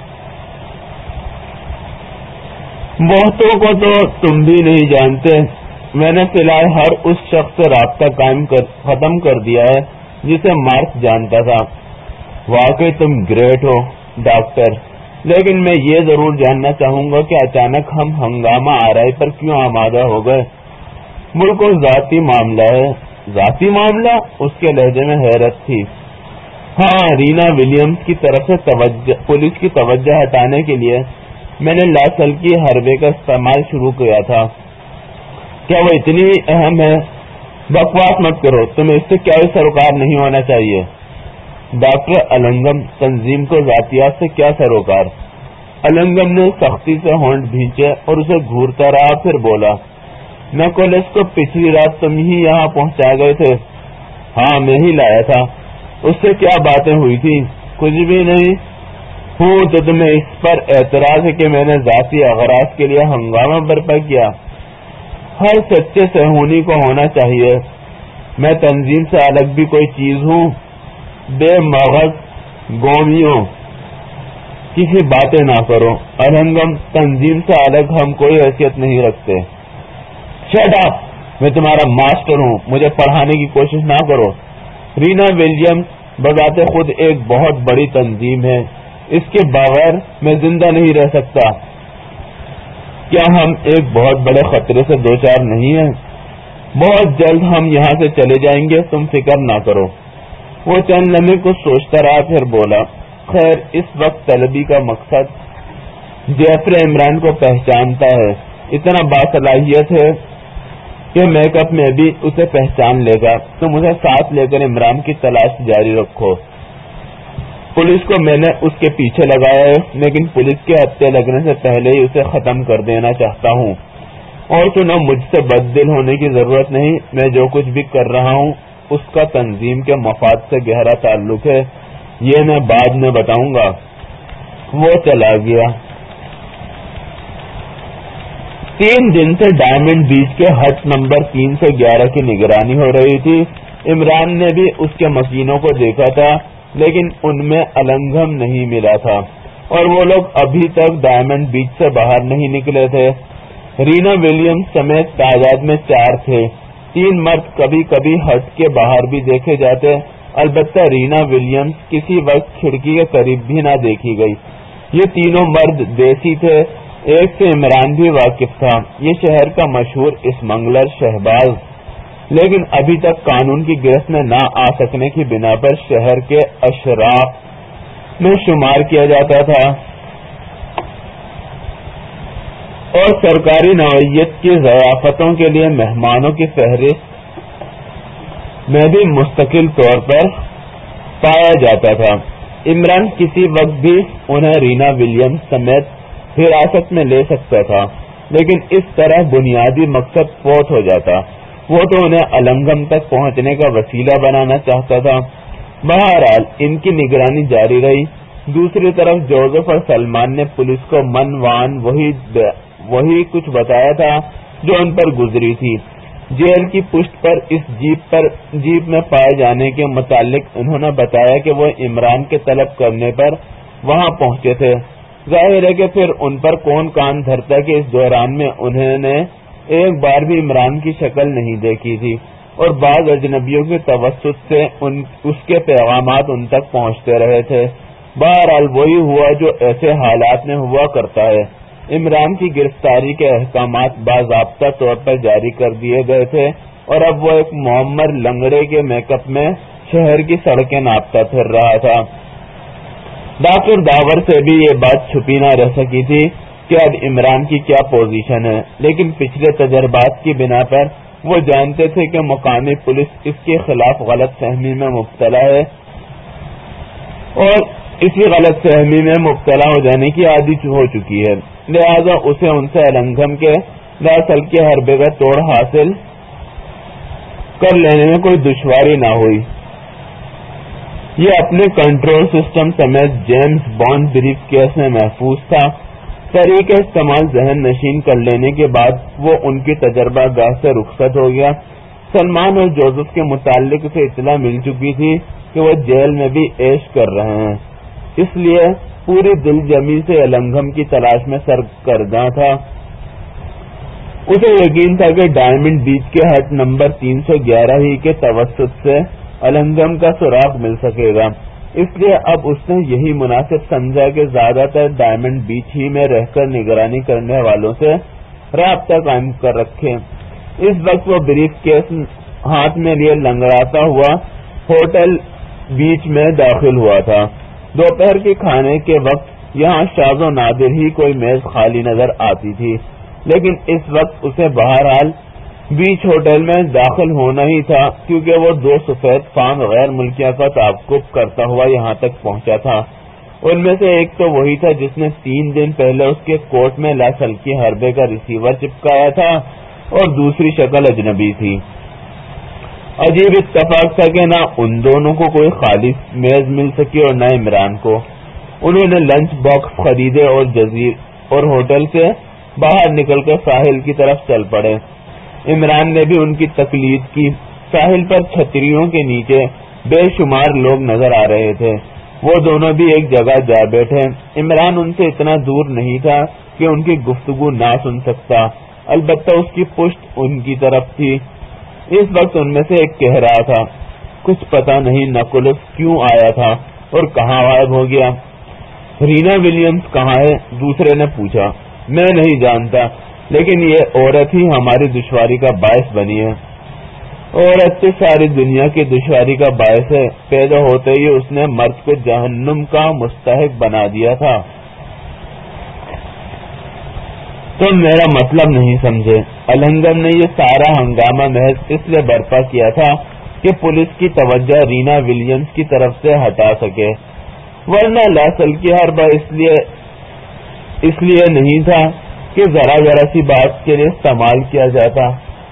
بہتوں کو تو تم بھی نہیں جانتے۔ میں نے فی الحال ہر اس شخص سے رابطہ ختم کر دیا ہے جسے مارک جانتا تھا۔ واقعی تم گریٹ ہو ڈاکٹر، لیکن میں یہ ضرور جاننا چاہوں گا کہ اچانک ہم ہنگامہ آرائی پر کیوں آمادہ ہو گئے؟ بالکل ذاتی معاملہ ہے۔ ذاتی معاملہ؟ اس کے لہجے میں حیرت تھی۔ ہاں، رینا ولیمز کی طرف سے پولیس کی توجہ ہٹانے کے لیے میں نے لاسلکی حربے کا استعمال شروع کیا تھا۔ کیا وہ اتنی اہم ہے؟ بکواس مت کرو، تمہیں اس سے کیا سروکار نہیں ہونا چاہیے؟ ڈاکٹر النگم، تنظیم کو ذاتیات سے کیا سروکار؟ النگم نے سختی سے ہونٹ بھینچے اور اسے گھورتا رہا، پھر بولا، نیکولس کو پچھلی رات تم ہی یہاں پہنچا گئے تھے؟ ہاں، میں ہی لایا تھا۔ اس سے کیا باتیں ہوئی تھی؟ کچھ بھی نہیں۔ ہوں تو تمہیں اس پر اعتراض ہے کہ میں نے ذاتی اغراض کے لیے ہنگامہ برپا کیا؟ ہر سچے صہیونی کو ہونا چاہیے۔ میں تنظیم سے الگ بھی کوئی چیز ہوں؟ بے مغز گومیوں، کسی باتیں نہ کرو۔ النگم، تنظیم سے الگ ہم کوئی حیثیت نہیں رکھتے۔ شٹ اپ، میں تمہارا ماسٹر ہوں، مجھے پڑھانے کی کوشش نہ کرو۔ رینا ولیمز بذات خود ایک بہت بڑی تنظیم ہے، اس کے بغیر میں زندہ نہیں رہ سکتا۔ کیا ہم ایک بہت بڑے خطرے سے دوچار نہیں ہیں؟ بہت جلد ہم یہاں سے چلے جائیں گے، تم فکر نہ کرو۔ وہ چند لمحے کچھ سوچتا رہا، پھر بولا، خیر، اس وقت طلبی کا مقصد جیفری عمران کو پہچانتا ہے، اتنا باصلاحیت ہے کہ میک اپ میں بھی اسے پہچان لے گا۔ تم اسے ساتھ لے کر عمران کی تلاش جاری رکھو۔ پولیس کو میں نے اس کے پیچھے لگایا ہے، لیکن پولیس کے ہتھے لگنے سے پہلے ہی اسے ختم کر دینا چاہتا ہوں۔ اور سنو، مجھ سے بد دل ہونے کی ضرورت نہیں، میں جو کچھ بھی کر رہا ہوں اس کا تنظیم کے مفاد سے گہرا تعلق ہے، یہ میں بعد میں بتاؤں گا۔ وہ چلا گیا۔ 3 دن سے ڈائمنڈ بیچ کے ہٹ نمبر 3 سے 11 کی نگرانی ہو رہی تھی۔ عمران نے بھی اس کے مکینوں کو دیکھا تھا، لیکن ان میں النگم نہیں ملا تھا، اور وہ لوگ ابھی تک ڈائمنڈ بیچ سے باہر نہیں نکلے تھے۔ رینا ولیمز سمیت تعداد میں 4 تھے۔ 3 مرد کبھی کبھی ہٹ کے باہر بھی دیکھے جاتے، البتہ رینا ولیمز کسی وقت کھڑکی کے قریب بھی نہ دیکھی گئی۔ یہ تینوں مرد دیسی تھے، ایک سے عمران بھی واقف تھا، یہ شہر کا مشہور اسمگلر شہباز، لیکن ابھی تک قانون کی گرفت میں نہ آ سکنے کی بنا پر شہر کے اشراف میں شمار کیا جاتا تھا، اور سرکاری نوعیت کی ضیافتوں کے لیے مہمانوں کی فہرست میں بھی مستقل طور پر پایا جاتا تھا۔ عمران کسی وقت بھی انہیں رینا ولیمز سمیت حراست میں لے سکتا تھا، لیکن اس طرح بنیادی مقصد فوت ہو جاتا۔ وہ تو انہیں النگم تک پہنچنے کا وسیلہ بنانا چاہتا تھا۔ بہرحال ان کی نگرانی جاری رہی۔ دوسری طرف جوزف اور سلمان نے پولیس کو من وان وہی کچھ بتایا تھا جو ان پر گزری تھی۔ جیل کی پشت پر اس جیپ میں پائے جانے کے متعلق انہوں نے بتایا کہ وہ عمران کے طلب کرنے پر وہاں پہنچے تھے۔ ظاہر ہے کہ پھر ان پر کون کان دھرتا کہ اس دوران میں انہوں نے ایک بار بھی عمران کی شکل نہیں دیکھی تھی، اور بعض اجنبیوں کے توسط سے اس کے پیغامات ان تک پہنچتے رہے تھے۔ بہرحال وہی ہوا جو ایسے حالات میں ہوا کرتا ہے۔ عمران کی گرفتاری کے احکامات باضابطہ طور پر جاری کر دیے گئے تھے، اور اب وہ ایک معمر لنگڑے کے میک اپ میں شہر کی سڑکیں ناپتا پھر رہا تھا۔ ڈاکٹر داور سے بھی یہ بات چھپی نہ رہ سکی تھی کہ اب عمران کی کیا پوزیشن ہے، لیکن پچھلے تجربات کی بنا پر وہ جانتے تھے کہ مقامی پولیس اس کے خلاف غلط فہمی میں مبتلا ہے اور اسی غلط فہمی میں مبتلا ہو جانے کی عادی ہو چکی ہے، لہذا اسے ان سے النگم کے دراصل کے حربے کا توڑ حاصل کر لینے میں کوئی دشواری نہ ہوئی۔ یہ اپنے کنٹرول سسٹم سمیت جیمز بانڈ بریف کیس میں محفوظ تھا۔ طریقہ استعمال ذہن نشین کر لینے کے بعد وہ ان کی تجربہ گاہ سے رخصت ہو گیا۔ سلمان اور جوزف کے متعلق اسے اطلاع مل چکی تھی کہ وہ جیل میں بھی عیش کر رہے ہیں، اس لیے پوری دل جمی سے النگم کی تلاش میں سرگرداں تھا۔ اسے یقین تھا کہ ڈائمنڈ بیچ کے ہٹ نمبر 311 ہی کے توسط سے النگم کا سراغ مل سکے گا، اس لیے اب اس نے یہی مناسب سمجھا کہ زیادہ تر ڈائمنڈ بیچ ہی میں رہ کر نگرانی کرنے والوں سے رابطہ قائم کر رکھے۔ اس وقت وہ بریف کیس ہاتھ میں لیے لنگڑاتا ہوا ہوٹل بیچ میں داخل ہوا تھا۔ دوپہر کے کھانے کے وقت یہاں شاذ و نادر ہی کوئی میز خالی نظر آتی تھی، لیکن اس وقت اسے بہرحال بیچ ہوٹل میں داخل ہونا ہی تھا، کیونکہ وہ 2 سفید فام غیر ملکیوں کا تعاقب کرتا ہوا یہاں تک پہنچا تھا۔ ان میں سے ایک تو وہی تھا جس نے 3 دن پہلے اس کے کوٹ میں لاسلکی حربے کا ریسیور چپکایا تھا، اور دوسری شکل اجنبی تھی۔ عجیب اتفاق تھا کہ نہ ان دونوں کو کوئی خالی میز مل سکی اور نہ عمران کو۔ انہوں نے لنچ باکس خریدے اور ہوٹل سے باہر نکل کر ساحل کی طرف چل پڑے۔ عمران نے بھی ان کی تقلید کی۔ ساحل پر چھتریوں کے نیچے بے شمار لوگ نظر آ رہے تھے۔ وہ دونوں بھی ایک جگہ جا بیٹھے۔ عمران ان سے اتنا دور نہیں تھا کہ ان کی گفتگو نہ سن سکتا، البتہ اس کی پشت ان کی طرف تھی۔ اس وقت ان میں سے ایک کہہ رہا تھا، کچھ پتا نہیں نکولس کیوں آیا تھا اور کہاں غائب ہو گیا۔ رینا ولیمز کہاں ہے؟ دوسرے نے پوچھا۔ میں نہیں جانتا، لیکن یہ عورت ہی ہماری دشواری کا باعث بنی ہے۔ عورت تو ساری دنیا کی دشواری کا باعث ہے، پیدا ہوتے ہی اس نے مرد کو جہنم کا مستحق بنا دیا تھا۔ تم میرا مطلب نہیں سمجھے۔ النگم نے یہ سارا ہنگامہ محض اس لیے برپا کیا تھا کہ پولیس کی توجہ رینا ولیمز کی طرف سے ہٹا سکے، ورنہ لاسلکی حربہ اس لیے نہیں تھا کہ ذرا سی بات کے لیے استعمال کیا جاتا۔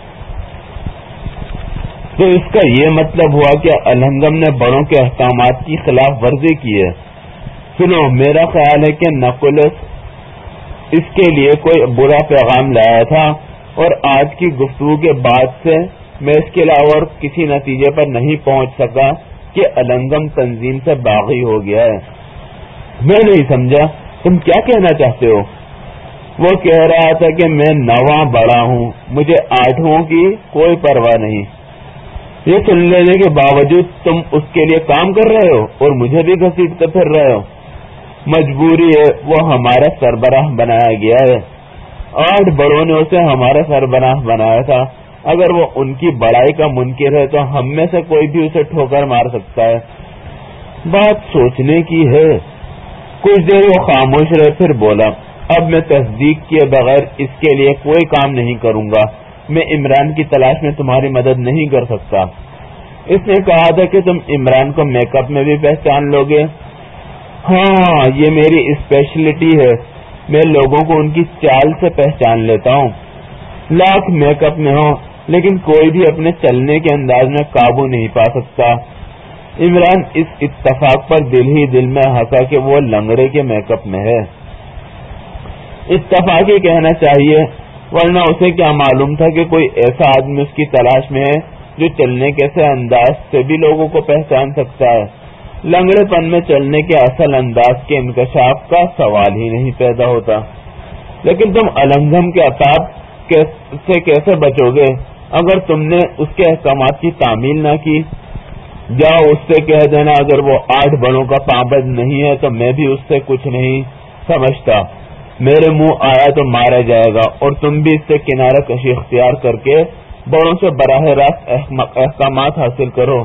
تو اس کا یہ مطلب ہوا کہ النگم نے بڑوں کے احکامات کی خلاف ورزی کی ہے۔ سنو، میرا خیال ہے کہ نکولس اس کے لیے کوئی برا پیغام لایا تھا، اور آج کی گفتگو کے بعد سے میں اس کے علاوہ اور کسی نتیجے پر نہیں پہنچ سکا کہ النگم تنظیم سے باغی ہو گیا ہے۔ میں نہیں سمجھا، تم کیا کہنا چاہتے ہو؟ وہ کہہ رہا تھا کہ میں 9واں بڑا ہوں، مجھے 8ووں کی کوئی پرواہ نہیں۔ یہ سن لینے کے باوجود تم اس کے لیے کام کر رہے ہو اور مجھے بھی گھسیٹتے پھر رہے ہو۔ مجبوری ہے، وہ ہمارا سربراہ بنایا گیا ہے۔ 8 بڑوں نے اسے ہمارا سربراہ بنایا تھا۔ اگر وہ ان کی بڑائی کا منکر ہے تو ہم میں سے کوئی بھی اسے ٹھوکر مار سکتا ہے۔ بات سوچنے کی ہے۔ کچھ دیر وہ خاموش رہے، پھر بولا، اب میں تصدیق کیے بغیر اس کے لیے کوئی کام نہیں کروں گا۔ میں عمران کی تلاش میں تمہاری مدد نہیں کر سکتا۔ اس نے کہا تھا کہ تم عمران کو میک اپ میں بھی پہچان لو گے۔ ہاں، یہ میری اسپیشلٹی ہے، میں لوگوں کو ان کی چال سے پہچان لیتا ہوں۔ لاکھ میک اپ میں ہو، لیکن کوئی بھی اپنے چلنے کے انداز میں قابو نہیں پا سکتا۔ عمران اس اتفاق پر دل ہی دل میں ہنسا کہ وہ لنگڑے کے میک اپ میں ہے۔ اتفاق ہی کہنا چاہیے، ورنہ اسے کیا معلوم تھا کہ کوئی ایسا آدمی اس کی تلاش میں ہے جو چلنے کیسے انداز سے بھی لوگوں کو پہچان سکتا ہے۔ لنگڑے پن میں چلنے کے اصل انداز کے انکشاف کا سوال ہی نہیں پیدا ہوتا۔ لیکن تم النگم کے عتاب سے کیسے بچو گے اگر تم نے اس کے احکامات کی تعمیل نہ کی؟ جاؤ اس سے کہہ دینا اگر وہ 8 بڑوں کا پابند نہیں ہے تو میں بھی اس سے کچھ نہیں سمجھتا۔ میرے منہ آیا تو مارا جائے گا، اور تم بھی اس سے کنارہ کشی اختیار کر کے بڑوں سے براہ راست احکامات حاصل کرو۔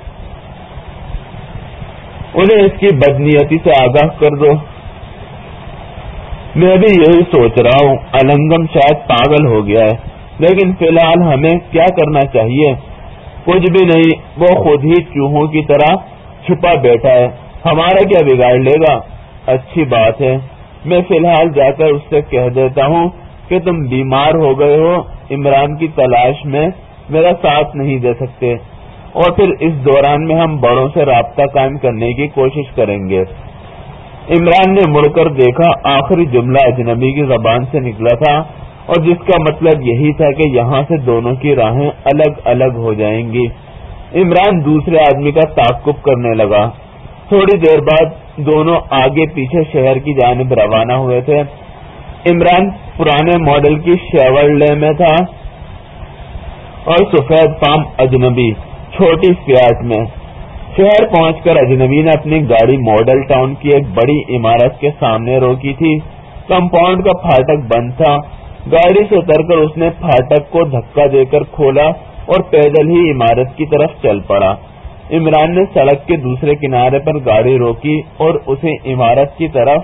انہیں اس کی بدنیتی سے آگاہ کر دو۔ میں بھی یہی سوچ رہا ہوں، النگم شاید پاگل ہو گیا ہے۔ لیکن فی الحال ہمیں کیا کرنا چاہیے؟ کچھ بھی نہیں، وہ خود ہی چوہوں کی طرح چھپا بیٹھا ہے، ہمارا کیا بگاڑ لے گا؟ اچھی بات ہے، میں فی الحال جا کر اس سے کہہ دیتا ہوں کہ تم بیمار ہو گئے ہو، عمران کی تلاش میں میرا ساتھ نہیں دے سکتے، اور پھر اس دوران میں ہم بڑوں سے رابطہ قائم کرنے کی کوشش کریں گے۔ عمران نے مڑ کر دیکھا، آخری جملہ اجنبی کی زبان سے نکلا تھا، اور جس کا مطلب یہی تھا کہ یہاں سے دونوں کی راہیں الگ الگ ہو جائیں گی۔ عمران دوسرے آدمی کا تعاقب کرنے لگا۔ تھوڑی دیر بعد دونوں آگے پیچھے شہر کی جانب روانہ ہوئے تھے۔ عمران پرانے ماڈل کی شیورلے میں تھا اور سفید فام اجنبی چھوٹی فیاٹ میں۔ شہر پہنچ کر اجنبی نے اپنی گاڑی ماڈل ٹاؤن کی ایک بڑی عمارت کے سامنے روکی تھی۔ کمپاؤنڈ کا پھاٹک بند تھا۔ گاڑی سے اتر کر اس نے پھاٹک کو دھکا دے کر کھولا اور پیدل ہی عمارت کی طرف چل پڑا۔ عمران نے سڑک کے دوسرے کنارے پر گاڑی روکی اور اسے عمارت کی طرف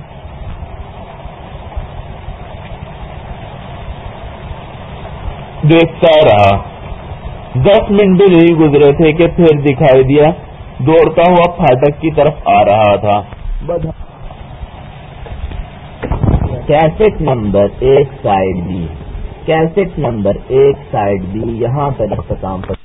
دیکھتا رہا۔ 10 منٹ بھی نہیں گزرے تھے کہ پھر دکھائی دیا، دوڑتا ہوا پھاٹک کی طرف آ رہا تھا۔
Cassette number 1 side B, cassette number 1 side B یہاں پر اختتام